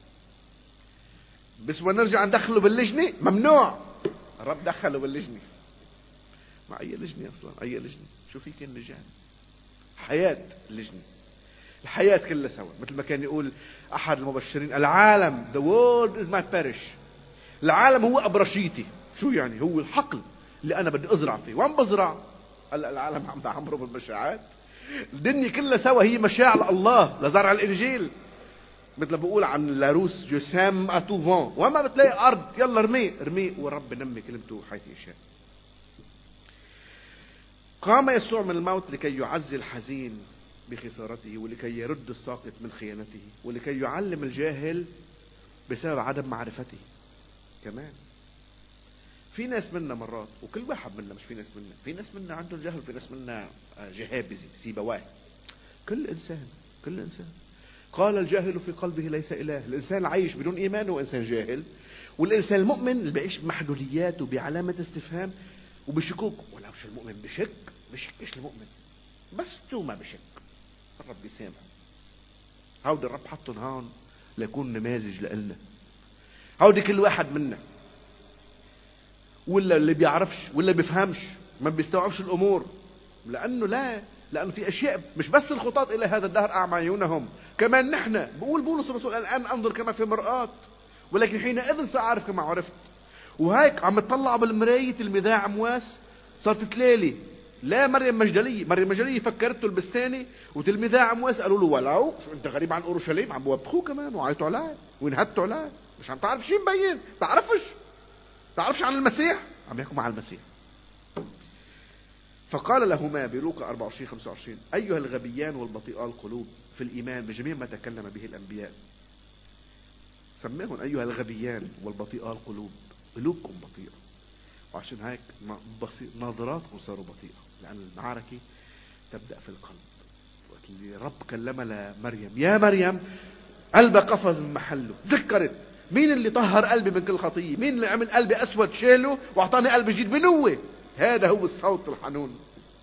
بس ونرجع ندخله باللجنة ممنوع. الرب دخله باللجنة. مع أي لجنة أصلا؟ أي لجنة؟ شو في كان لجان؟ حياة اللجنة، الحياة كلها سوا. مثل ما كان يقول أحد المبشرين العالم the world is my parish. العالم هو أبرشيتي. شو يعني؟ هو الحقل اللي أنا بدي أزرع فيه. وين بزرع؟ هلا العالم عم بعمره بالمشاعات. الدنيا كلها سوا هي مشاعر الله لزرع الإنجيل. مثل بقول عن لاروس جسام اتوفون، وما بتلاقي ارض يلا ارميه والرب نمي كلمته حيث يشاء. قام يسوع من الموت لكي يعزي الحزين بخسارته، ولكي يرد الساقط من خيانته، ولكي يعلم الجاهل بسبب عدم معرفته. كمان في ناس منا مرات، وكل واحد منا، مش في ناس منا عندهم جهل، في ناس منا جهابزي سيبواه. كل انسان قال الجاهل في قلبه ليس إله. الإنسان العايش بدون إيمان هو إنسان جاهل، والإنسان المؤمن اللي بيعيش بمحدوديات وبعلامة استفهام وبشكوك. ولو شو المؤمن بشكش المؤمن، بس تو ما بشك الرب يسامحه. هودي الرب حطهم هون ليكون نماذج لإلنا. هودي كل واحد منا، ولا اللي بيعرفش ولا بيفهمش ما بيستوعبش الأمور، لأنه في أشياء مش بس الخطاة إلى هذا الدهر أعمى عيونهم، كمان نحن. بقول بولس الرسول الآن أنظر كما في مرآة، ولكن حينئذ سأعرف كما عرفت. وهيك عم تطلع بالمراية المذاع عمواس صارت تلالي. لا مريم مجدلية فكرته البستاني وتلميذها عمواس قالوا له ولو شو انت غريب عن اورشليم، عم بوبخوه كمان وعيطوا عليه وانهدتوا عليه. مش عم تعرف شيء مبين، تعرفش عن المسيح، عم يحكوا مع المسيح. فقال لهما بلوقا 24-25 أيها الغبيان والبطيئا القلوب في الإيمان بجميع ما تكلم به الأنبياء. سماهم أيها الغبيان والبطيئا القلوب، قلوبكم بطيئة. وعشان هيك ناظراتكم صاروا بطيئة، لأن المعركة تبدأ في القلب. وقت اللي رب كلمها لمريم يا مريم قلبها قفز من محله، ذكرت مين اللي طهر قلبي من كل خطية، مين اللي عمل قلبي أسود شاله وأعطاني قلب جديد. من هو؟ هذا هو الصوت الحنون.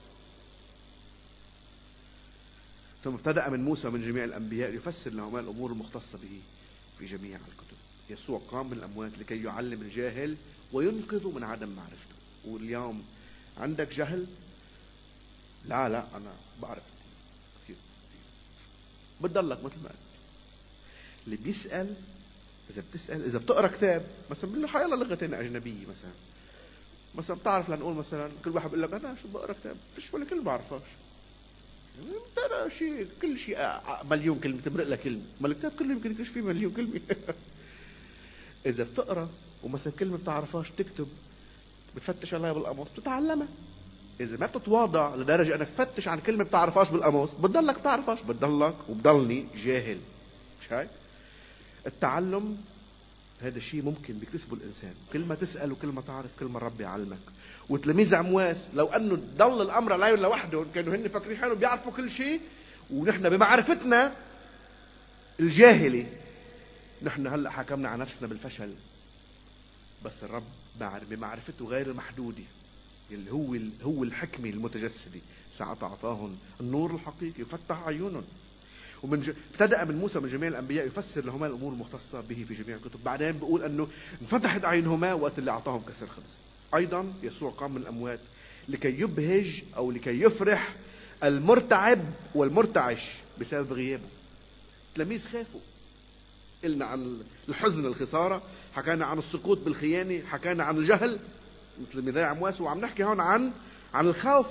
ثم ابتدأ من موسى ومن جميع الأنبياء يفسر لهما الأمور المختصة به في جميع الكتب. يسوع قام من الأموات لكي يعلم الجاهل وينقذه من عدم معرفته. واليوم عندك جهل؟ لا أنا بعرف كثير. بتضلك مثل ما قلت. اللي بيسأل، إذا بتقرأ كتاب مثلا بقول له حيالله لغتين أجنبية مثلا بتعرف، لنقول مثلا كل واحد بيقول لك أنا شو بقرأ كتاب، فيش ولا كلمة بعرفهاش. ترى كل شيء مليون كلمة تمرق لك كلمة، ما الكتاب كله يمكن يكونش فيه مليون كلمة. إذا بتقرأ ومثلا كلمة بتعرفهاش تكتب، بتفتش عليها بالقاموس تتعلمها. إذا ما بتتواضع لدرجة أنك تفتش عن كلمة بتعرفهاش بالقاموس، بتضلك بتعرفهاش، بتضلك وبضلني جاهل. مش هيك؟ التعلم هذا شيء ممكن بيكتسبه الإنسان، كل ما تسأل وكل ما تعرف كل ما الرب يعلمك. وتلاميذ عمواس لو أنه ضل الأمر عليهم لوحدهم كانوا هن فاكرين حالهم بيعرفوا كل شيء، ونحن بمعرفتنا الجاهلة نحن هلأ حكمنا على نفسنا بالفشل. بس الرب بمعرفته غير المحدودة اللي هو الحكمة المتجسدة ساعة أعطاهم النور الحقيقي وفتح عيونهم. ابتدأ من موسى من جميع الأنبياء يفسر لهما الأمور المختصة به في جميع الكتب. بعدين بيقول أنه انفتحت عينهما وقت اللي أعطاهم كسر خبز. أيضا يسوع قام من الأموات لكي يبهج أو لكي يفرح المرتعب والمرتعش بسبب غيابه. تلاميذ خافوا. قلنا عن الحزن الخسارة، حكينا عن السقوط بالخيانة، حكينا عن الجهل. مثل ميدان عمواس، وعم نحكي هون عن الخوف.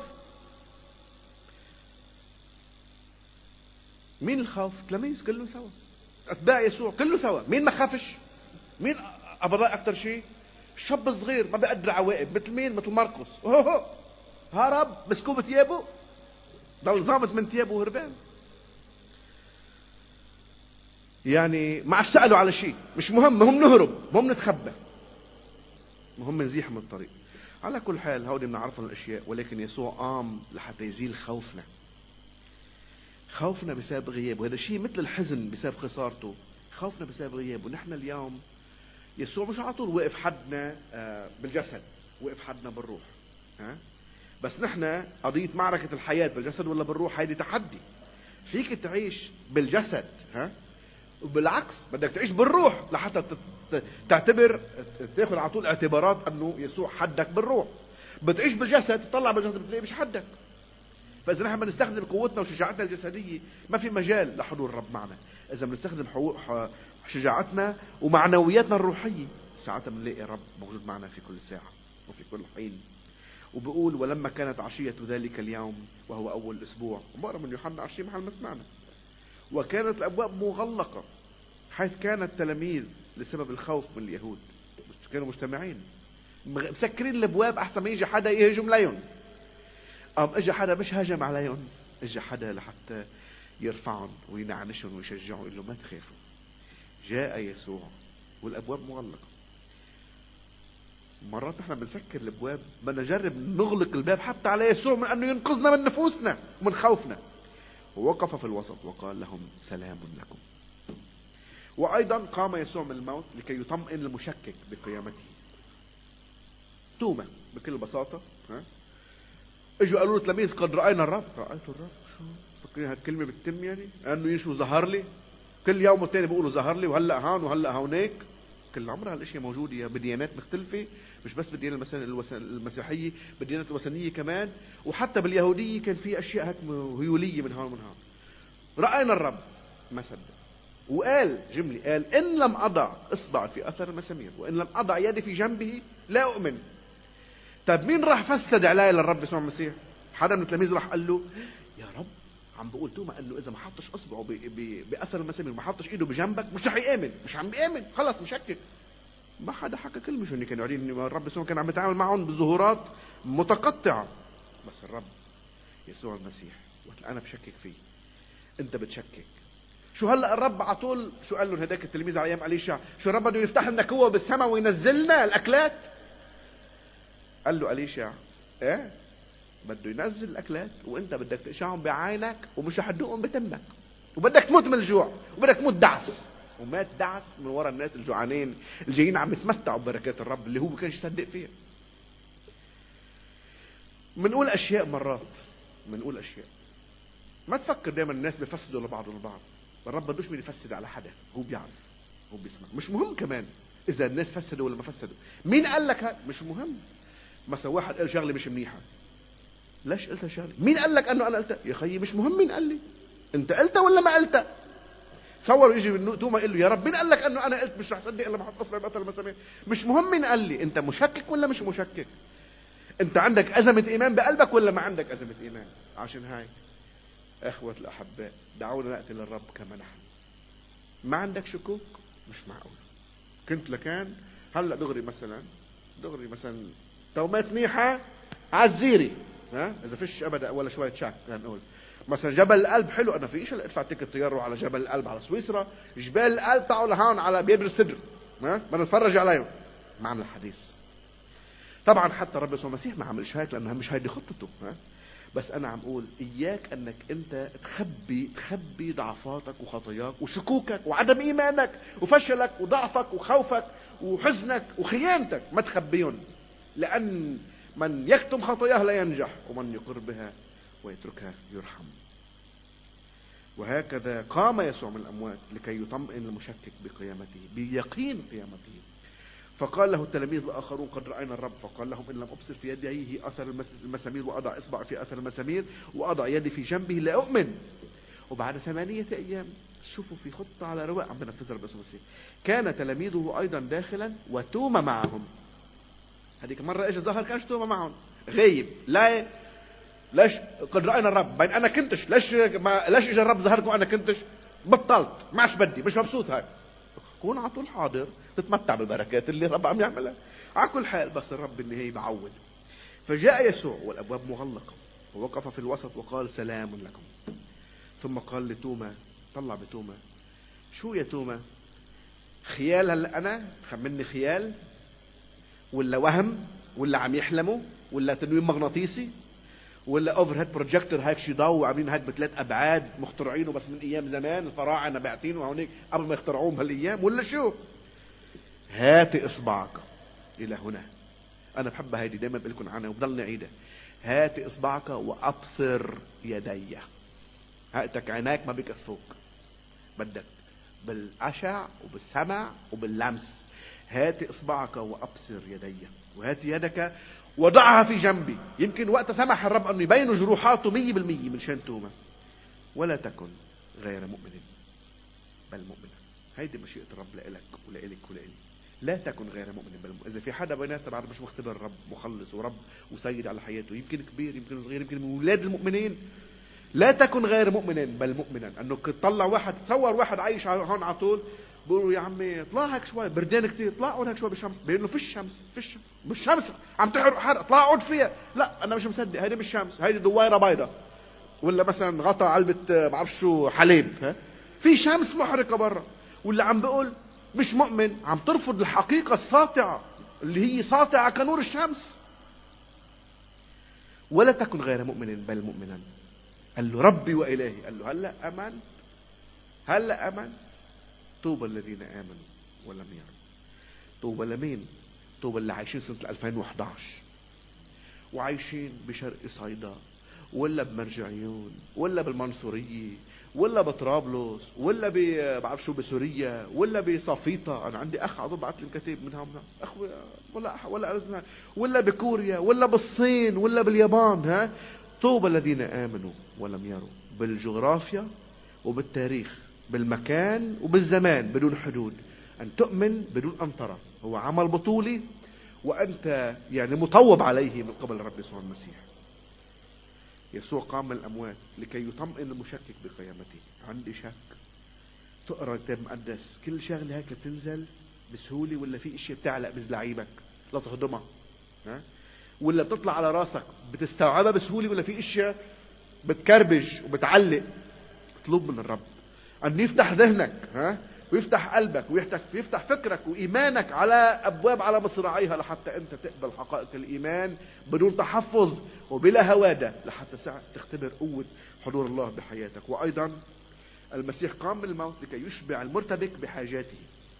مين الخوف؟ تلاميذ كله سوا، اتباع يسوع كله سوا. مين ما خافش؟ مين ابرأ اكتر شيء؟ الشاب الصغير ما بيقدر عواقب، مثل مين؟ مثل مرقس. هرب مسكوه بثيابه، ضل ظامت من ثيابه وهربان. يعني ما عاد سألوا على شيء، مش مهم، مهم نهرب، مهم نتخبى، مهم نزيح من الطريق. على كل حال هودي بنعرفهم الاشياء، ولكن يسوع قام لحتى يزيل خوفنا. خوفنا بسبب غيابه، وهذا شيء مثل الحزن بسبب خسارته. خوفنا بسبب غيابه. نحن اليوم يسوع مش على طول وقف حدنا بالجسد، وقف حدنا بالروح. بس نحن قضية معركة الحياة بالجسد ولا بالروح، هيدي تحدي. فيك تعيش بالجسد وبالعكس بدك تعيش بالروح لحتى تعتبر، تاخذ على طول اعتبارات انه يسوع حدك بالروح. بتعيش بالجسد، تطلع بالجسد بتلاقي مش حدك. فاذا نحن بنستخدم قوتنا وشجاعتنا الجسديه ما في مجال لحضور الرب معنا. اذا بنستخدم شجاعتنا ومعنوياتنا الروحيه، ساعتها بنلاقي الرب موجود معنا في كل ساعه وفي كل حين. وبقول ولما كانت عشيه ذلك اليوم وهو اول اسبوع، مرة من يوحنا 20 محل ما سمعنا، وكانت الابواب مغلقه حيث كان التلاميذ لسبب الخوف من اليهود. كانوا مجتمعين مسكرين الابواب احسن ما يجي حدا يهجم عليهم. اجى حدا مش هاجم عليهم، اجى حدا لحتى يرفعهم وينعنشهم ويشجعهم، يقول له ما تخافوا. جاء يسوع والابواب مغلقه. مرات نحن بنسكر الابواب، بدنا نجرب نغلق الباب حتى على يسوع من انه ينقذنا من نفوسنا ومن خوفنا. ووقف في الوسط وقال لهم سلام لكم. وايضا قام يسوع من الموت لكي يطمئن المشكك بقيامته. توما بكل بساطه اجوا قالوا له تلاميذ قد راينا الرب. رايت الرب؟ شو فكرين هالكلمه بتتم يعني؟ انه يشو ظهر لي كل يوم والتاني بيقولوا ظهر لي، وهلا هون وهلا هونيك. كل عمرها هالاشياء موجوده بديانات مختلفه، مش بس بالديانه المسيحيه، بالديانات الوثنيه كمان، وحتى باليهوديه كان في اشياء هيك هيوليه من هون ومن هون. راينا الرب ما صدق، وقال جمله، قال ان لم اضع اصبع في اثر المسامير وان لم اضع يدي في جنبه لا اؤمن. طب مين راح فسد علي للرب يسوع المسيح؟ حدا من التلاميذ راح قال له يا رب عم بقول توما انه اذا ما حطش اصبعه باثر المسامير وما حطش ايده بجنبك مش رح يامن. مش عم بيامن، خلص مشكك. ما حدا حكى كلمه شو كانوا قاعدين ان الرب يسوع كان عم يتعامل معهم بظهورات متقطعه. بس الرب يسوع المسيح وقت انا بشكك فيه انت بتشكك. شو هلا الرب على طول شو قال لهم هداك التلميذ على ايام اليشع؟ شو الرب بده يفتح لنا قوه بالسماء وينزلنا الاكلات؟ قال له اليشع ايه بده ينزل الاكلات وانت بدك تقشعهم بعينك ومش رح تدوقهم بتمك، وبدك تموت من الجوع وبدك تموت دعس. ومات دعس من ورا الناس الجوعانين اللي جايين عم يتمتعوا ببركات الرب اللي هو ما كانش يصدق فيها. بنقول اشياء مرات، بنقول اشياء ما تفكر دائما الناس بيفسدوا لبعض البعض. الرب بدوش مين يفسد على حدا، هو بيعرف، هو بيسمع. مش مهم كمان اذا الناس فسدوا ولا ما فسدوا. مين قال لك هذا؟ مش مهم. مثلا واحد قال شغله مش منيحه، ليش قلتها شغله؟ مين قال لك انه انا قلتها؟ يا خيي مش مهم مين قال لي، انت قلتها ولا ما قلتها؟ تصور يجي توما يقول له يا رب مين قال لك انه انا قلت مش رح صدق الا ما احط اصبعي بقتل المسامير؟ مش مهم مين قال لي، انت مشكك ولا مش مشكك؟ انت عندك ازمه ايمان بقلبك ولا ما عندك ازمه ايمان؟ عشان هاي اخوة الاحباء دعونا ناتي للرب كما نحن. ما عندك شكوك؟ مش معقول. كنت لكان هلا دغري مثلا تومات منيحه عالزيري، اذا فيش ابدا ولا شويه شك نقول مثلا جبل القلب حلو، انا في شيء ادفع تيكت طياره على جبل القلب على سويسرا، جبال القلب تعالوا لهون على بيدر السدر بدنا نتفرج عليهم. ما عمل حديث. طبعا حتى الرب يسوع المسيح ما عملش هيك لانه مش هيدي خطته. بس انا عم اقول اياك انك انت تخبي ضعفاتك وخطاياك وشكوكك وعدم ايمانك وفشلك وضعفك وخوفك وحزنك وخيانتك، ما تخبيهم. لان من يكتم خطاياه لا ينجح، ومن يقر بها ويتركها يرحم. وهكذا قام يسوع من الاموات لكي يطمئن المشكك بقيامته، بيقين قيامته. فقال له التلاميذ الاخرون قد راينا الرب. فقال لهم ان لم ابصر في يديه اثر المسامير واضع اصبع في اثر المسامير واضع يدي في جنبه لا اؤمن. وبعد 8 ايام، شوفوا في خطه على رواق عم بنفذها الرب يسوع المسيح، كان تلاميذه ايضا داخلا وتوما معهم. هذيك مرة اجى ظهر كانش توما معهم غايب. لا ليش قد رأينا الرب بين انا كنتش، ليش اجى الرب ظهركم وانا كنتش؟ بطلت ما عادش بدي، مش مبسوط. هاي كون على طول حاضر تتمتع بالبركات اللي الرب عم يعملها. على كل حال بس الرب بالنهاية بعود. فجاء يسوع والابواب مغلقة ووقف في الوسط وقال سلام لكم. ثم قال لتوما، طلع بتوما، شو يا توما؟ خيال هلا انا خمني خيال ولا وهم ولا عم يحلموا ولا تنويم مغناطيسي ولا اوفر هيد بروجيكتور هيك شي ضوء عاملين هيك بثلاث ابعاد مخترعينه بس من ايام زمان الفراعنه باعتينه هونيك قبل ما يخترعوهم هالايام ولا شو؟ هات اصبعك الى هنا. انا بحبها هيدي دائما بقول لكم عنها وبضلني اعيدها. هات اصبعك وابصر يدي. هاتك عيناك ما بكفوك، بدك بالاشع وبالسمع وباللمس. هات اصبعك وابصر يدي، وهات يدك وضعها في جنبي. يمكن وقت سمح الرب انه يبينوا جروحاته 100% من شان توما. ولا تكن غير مؤمن بل مؤمنا. هيدي مشيئة الرب لإلك ولإلك ولإلي. لا تكن غير مؤمن بل مؤمن. اذا في حدا بيناتنا بعد مش مختبر الرب مخلص ورب وسيد على حياته، يمكن كبير يمكن صغير يمكن من اولاد المؤمنين، لا تكن غير مؤمن بل مؤمنا. انك تطلع واحد، تصور واحد عايش هون على طول بيقولوا يا عمي اطلع هيك شوي بردان كثير، اطلع اقعد هيك شوي بالشمس. بيقول له فيش شمس، فيش مش شمس عم تحرق حرق، اطلع اقعد فيها. لا انا مش مصدق، هيدي مش شمس، هيدي دويره بيضة ولا مثلا غطى علبه بعرف شو حليب. ها في شمس محرقه برا. واللي عم بقول مش مؤمن عم ترفض الحقيقه الساطعه اللي هي ساطعه كنور الشمس. ولا تكن غير مؤمن بل مؤمنا. قال له ربي وإلهي. قال له هلا أمن، هلا أمن. طوبى الذين آمنوا ولم يروا. طوبى لمين؟ طوبى اللي عايشين سنة 2011 وعايشين بشرق صيدا ولا بمرجعيون ولا بالمنصورية ولا بطرابلس ولا بعرف شو بسوريا ولا بصفيطة. أنا عندي أخ عضو بعت لي مكاتب منها ومنها أخوي ولا أرزنا، ولا بكوريا ولا بالصين ولا باليابان. ها طوبى الذين آمنوا ولم يروا. بالجغرافيا وبالتاريخ، بالمكان وبالزمان بدون حدود. أن تؤمن بدون أن ترى هو عمل بطولي، وأنت يعني مطوب عليه من قبل الرب يسوع المسيح. يسوع قام من الأموات لكي يطمئن المشكك بقيامته. عندي شك، تقرأ الكتاب المقدس كل شغلة هيك بتنزل بسهولة ولا في اشياء بتعلق بزلعيبك لا تهضمها؟ ها ولا بتطلع على راسك بتستوعبها بسهولة ولا في اشياء بتكربج وبتعلق؟ اطلب من الرب ان يفتح ذهنك ويفتح قلبك ويفتح فكرك وايمانك على ابواب على مصراعيها لحتى انت تقبل حقائق الايمان بدون تحفظ وبلا هوادة، لحتى تختبر قوة حضور الله بحياتك. وايضا المسيح قام من الموت لكي يشبع المرتبك بحاجاته.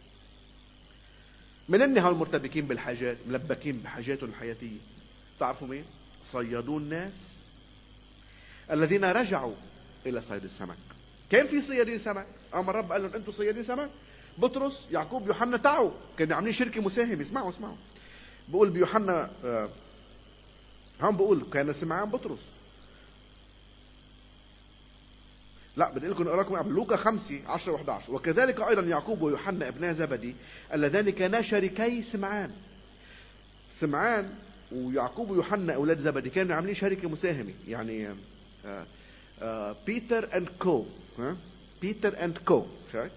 من هالمرتبكين بالحاجات ملبكين بحاجاتهم الحياتية؟ تعرفوا مين؟ صيادون الناس الذين رجعوا الى صيد السمك. كان في صيادين سمك، اما الرب قال لهم انتم صيادين سمك. بطرس يعقوب يوحنا تعوا كانوا عاملين شركه مساهمه. اسمعوا بقول بيوحنا هم بقول كان سمعان بطرس. لا بدي لكم اقرا لكم قبل لوقا 5:10-11. وكذلك ايضا يعقوب ويوحنا ابنا زبدي اللذان كانا شريكي سمعان ويعقوب ويوحنا اولاد زبدي كانوا عاملين شركه مساهمه. يعني بيتر اند كو. بيتر اند كو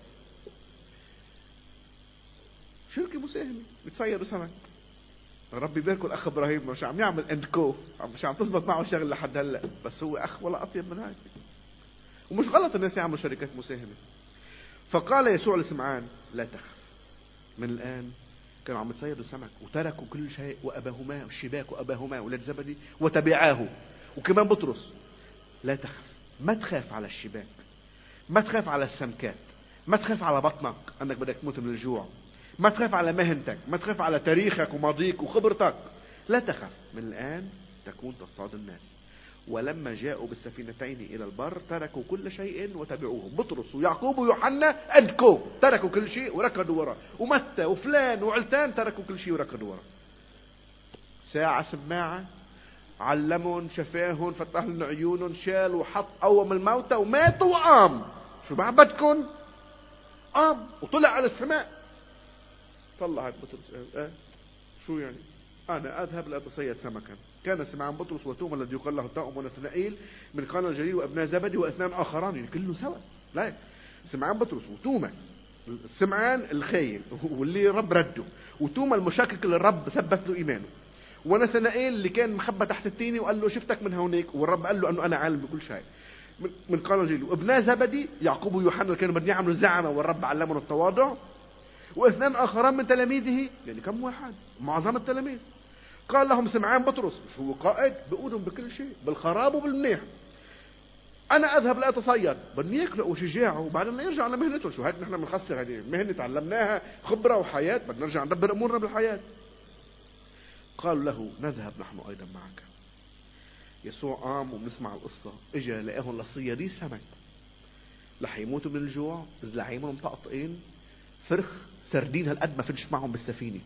شركة مساهمة بتصيدوا سمك. ربي يباركوا الاخ ابراهيم مش عم يعمل اند كو، مش عم تزبط معه شغل لحد هلا، بس هو اخ ولا اطيب من هيك. ومش غلط الناس يعملوا شركات مساهمة. فقال يسوع لسمعان لا تخف، من الان كانوا عم يتصيدوا سمك وتركوا كل شيء واباهما الشباك واباهما ولاد زبدي وتبعاه. وكمان بطرس لا تخف، ما تخاف على الشباك، ما تخاف على السمكات، ما تخاف على بطنك انك بدك تموت من الجوع، ما تخاف على مهنتك، ما تخاف على تاريخك وماضيك وخبرتك. لا تخف، من الآن تكون تصطاد الناس. ولما جاءوا بالسفينتين إلى البر تركوا كل شيء وتبعوهم. بطرس ويعقوب ويوحنا أدكو تركوا كل شيء وركضوا ورا، ومتى وفلان وعلتان تركوا كل شيء وركضوا ورا. ساعة سماعة علمهم شفاهم فتح لهم عيونهم شال وحط قوم الموتى وماتوا وقام. شو بعبدكم؟ قام وطلع على السماء. طلع هيك بطرس شو يعني؟ أنا أذهب لأتصيد سمكا. كان سمعان بطرس وتوما الذي يقال له التوأم ونتنائيل من قانا الجليل وأبناء زبدي واثنان آخران، يعني كله سوا. لا، سمعان بطرس وتوما، سمعان الخاين واللي رب رده، وتوما المشكك اللي الرب ثبت له إيمانه، ونتنائيل اللي كان مخبى تحت التيني وقال له شفتك من هونيك، والرب قال له أنه أنا عالم بكل شيء، من قانا الجليل. وابناء زبدي يعقوب ويوحنا اللي كانوا بدهم يعملوا زعمة والرب علمهم التواضع، واثنان آخران من تلاميذه، يعني كم واحد؟ معظم التلاميذ. قال لهم سمعان بطرس، مش هو قائد بيقودهم بكل شيء، بالخراب وبالمنيح، أنا أذهب لأتصيد. بدهم يخلقوا شجاعه وبعدين يرجع لمهنته. شو هيك نحن بنخسر هذه المهنة تعلمناها خبرة وحياة، بدنا نرجع ندبر أمورنا بالحياة. قالوا له نذهب نحن أيضا معك. يسوع قام وبنسمع القصة، اجى لقاهم لصيادين سمك رح يموتوا من الجوع، زلعيمهم مطقطقين فرخ سردين هالقد ما فيش معهم بالسفينة.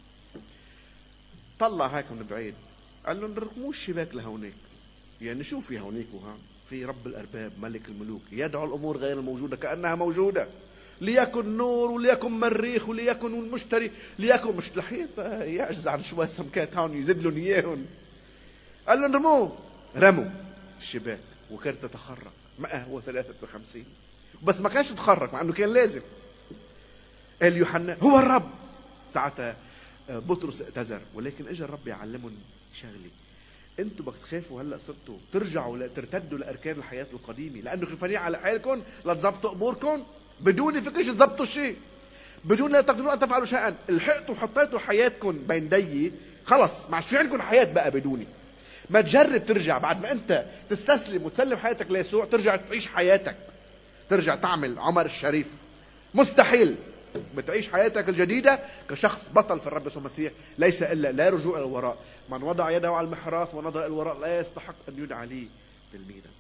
طلع هيك من بعيد قال لهم ركموا الشباك لهونيك، يعني شوفي هونيك وها في رب الأرباب ملك الملوك يدعو الأمور غير الموجودة كأنها موجودة، ليكن نور وليكن مريخ وليكن المشتري ليكن، مش لحيت يعجز عن شوية سمكات هون يزيد لهم إياهم. قال لهم رموه، رموا الشباك وكانت تتخرق. ما هو 53 بس ما كانش تخرق مع انه كان لازم. قال يوحنا هو الرب. ساعتها بطرس اعتذر، ولكن اجى الرب يعلمهم شغله. انتوا بدك تخافوا هلا صرتوا ترجعوا ترتدوا لاركان الحياه القديمه، لانه خايفين على حالكم لا تظبطوا اموركم بدون فكرش تظبطوا شيء، بدون لا تقدروا ان تفعلوا شيئا. لحقتوا وحطيتوا حياتكم بين دي، خلص ما عادش في عندكم حياه بقى بدوني. ما تجرب ترجع بعد ما انت تستسلم وتسلم حياتك ليسوع، ترجع تعيش حياتك، ترجع تعمل عمر الشريف. مستحيل. بتعيش حياتك الجديدة كشخص بطل في الرب يسوع المسيح، ليس إلا لا رجوع إلى الوراء. من وضع يده على المحراث ونظر إلى الوراء لا يستحق أن يدعى لي تلميذا.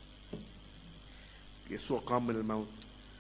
يسوع قام من الموت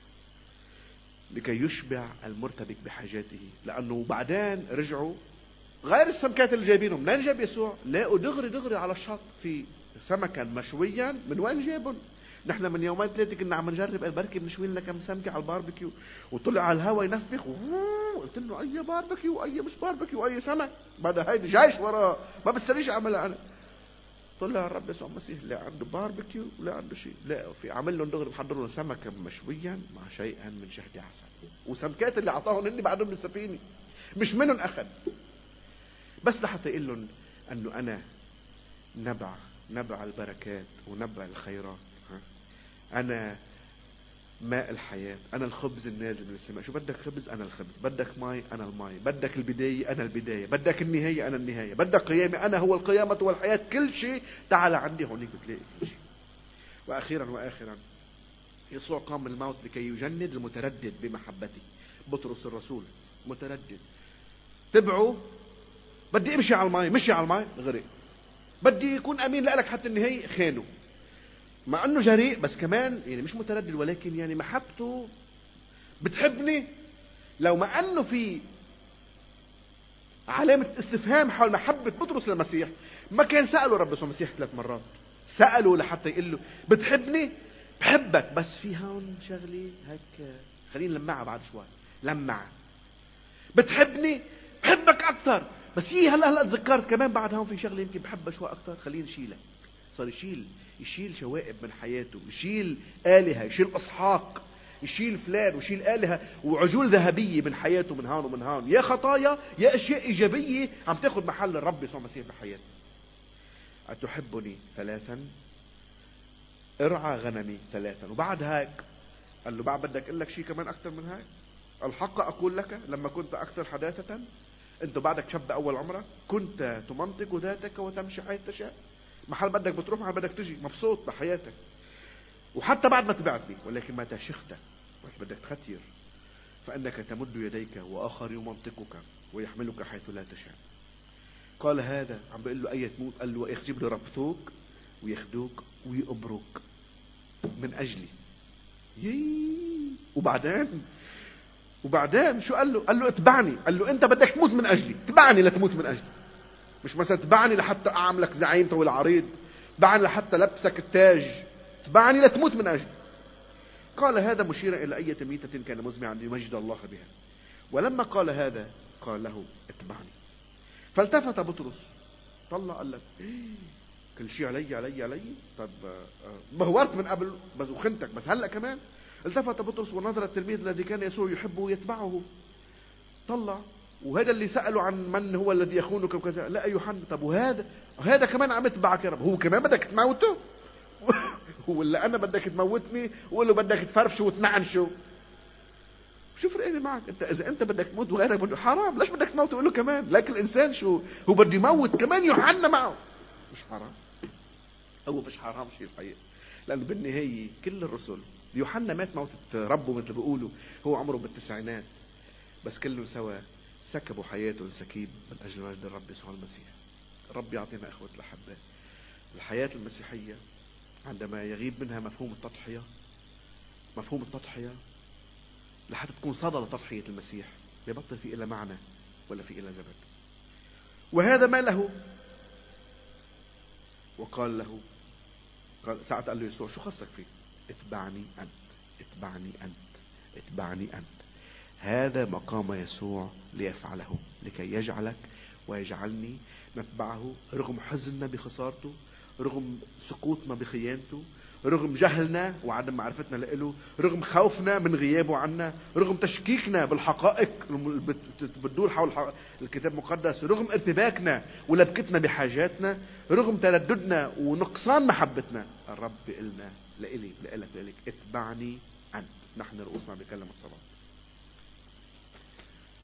لكي يشبع المرتبك بحاجاته، لأنه بعدين رجعوا غير السمكات اللي جايبينهم. منين جاب يسوع؟ لاقوا دغري على الشط في سمكا مشويا. من وين جابهم؟ نحن من يومين ثلاثة كنا عم نجرب البركة بنشوي لنا كم سمكة على الباربيكيو، وطلع على الهواء ينفخ قلت له أي باربيكيو أي مش باربيكيو أي سمك، بعد هيدي جايش ورا ما بستريش أعملها أنا. طلع الرب يسوع المسيح لا عنده باربيكيو ولا عنده شيء، لا في عمل لهم دغري محضر لهم سمكة مشويا مع شيئا من شهد عسل، وسمكات اللي أعطاهم هن بعدهم بالسفينة مش منهم أخذ، بس لحتى يقول لهم أنه أنا نبع البركات ونبع الخيرات. أنا ماء الحياة، أنا الخبز النازل من السماء. شو بدك خبز؟ أنا الخبز. بدك ماء؟ أنا الماء. بدك البداية؟ أنا البداية. بدك النهاية؟ أنا النهاية. بدك قيامة؟ أنا هو القيامة والحياة. كل شيء تعال عندي هونيك بتلاقي كل شيء. وآخرا يسوع قام من الموت لكي يجند المتردد بمحبته. بطرس الرسول متردد، تبعه بدي امشي على الماء، مشي على الماء غرق. بدي يكون امين لك حتى النهاية خانه، مع انه جريء بس كمان يعني مش متردد، ولكن يعني محبته بتحبني. لو مع انه في علامة استفهام حول محبة بطرس للمسيح، ما كان سأله رب يسوع المسيح 3 مرات. سأله لحتى يقول له بتحبني؟ بحبك، بس في هون شغلي هيك خلينا نلمعها بعد شوي. لمع بتحبني؟ بحبك اكثر، بس هي هلا تذكرت كمان بعد هون في شغله يمكن بحبها شوي اكثر، خلينا نشيلها. صار يشيل شوائب من حياته، يشيل آلهة، يشيل أسحاق، يشيل فلان ويشيل آلهة وعجول ذهبية من حياته، من هون ومن هون، يا خطايا يا أشياء إيجابية عم تاخذ محل الرب يسوع المسيح بحياته. أتحبني 3؟ ارعى غنمي 3. وبعد هيك قال له بعد بدك اقول لك شيء كمان أكثر من هيك؟ الحق أقول لك لما كنت أكثر حداثة أنت بعدك شاب أول عمرك كنت تمنطق ذاتك وتمشي حيث تشاء. محل بدك بتروح، محل بدك تجي، مبسوط بحياتك وحتى بعد ما تبعتني. ولكن متى شخت بدك تختير فإنك تمد يديك وآخر يمنطقك ويحملك حيث لا تشاء. قال هذا عم بيقول له أي تموت؟ قال له ويخجب له ربطوك وياخدوك ويقبروك من أجلي. وبعدين شو قال له؟ قال له اتبعني. قال له انت بدك تموت من أجلي، اتبعني لتموت من أجلي. مش مثلا تبعني لحتى اعملك زعيم طويل عريض، تبعني لحتى لبسك التاج، تبعني لتموت من اجلي. قال هذا مشيرا الى اية ميتة كان مزمعا ليمجد الله بها. ولما قال هذا قال له اتبعني. فالتفت بطرس، طلع قال لك كل شيء علي علي علي. طب بهورت من قبل بس وخنتك، بس هلا كمان. التفت بطرس ونظر التلميذ الذي كان يسوع يحبه يتبعه. طلع وهذا اللي سأله عن من هو الذي يخونك وكذا، لا يوحنا. طب وهذا كمان عم يتبعك يا رب، هو كمان بدك تموته؟ هو اللي انا بدك تموتني وقول له بدك تفرفشه وتنعنشه؟ شو فرقني معك انت؟ اذا انت بدك تموت وغيرك بده حرام، ليش بدك تموت؟ تقول له كمان لكن الانسان شو هو بده يموت كمان يوحنا معه؟ مش حرام؟ هو مش حرام شيء الحقيقه، لانه بالنهايه كل الرسل، يوحنا مات موتة ربه مثل بيقولوا، هو عمره بالتسعينات، بس كلهم سوا سكبوا حياتهم سكيب من اجل مجد الرب يسوع المسيح. الرب يعطينا اخوة الاحباء الحياة المسيحية عندما يغيب منها مفهوم التضحية، مفهوم التضحية لحتى تكون صدى لتضحية المسيح، بيبطل في إلا معنى ولا في إلا زبد. وهذا ما له. وقال له، ساعة قال له يسوع شو خصك فيه؟ اتبعني أنت، اتبعني أنت، اتبعني أنت. هذا مقام يسوع ليفعله، لكي يجعلك ويجعلني نتبعه رغم حزننا بخسارته، رغم سقوطنا بخيانته، رغم جهلنا وعدم معرفتنا له، رغم خوفنا من غيابه عنا، رغم تشكيكنا بالحقائق بتدور حول الكتاب المقدس، رغم ارتباكنا ولبكتنا بحاجاتنا، رغم ترددنا ونقصان محبتنا. الرب قلنا لإلي لإلك اتبعني أنت. نحن رؤوسنا بكلمة صلاة.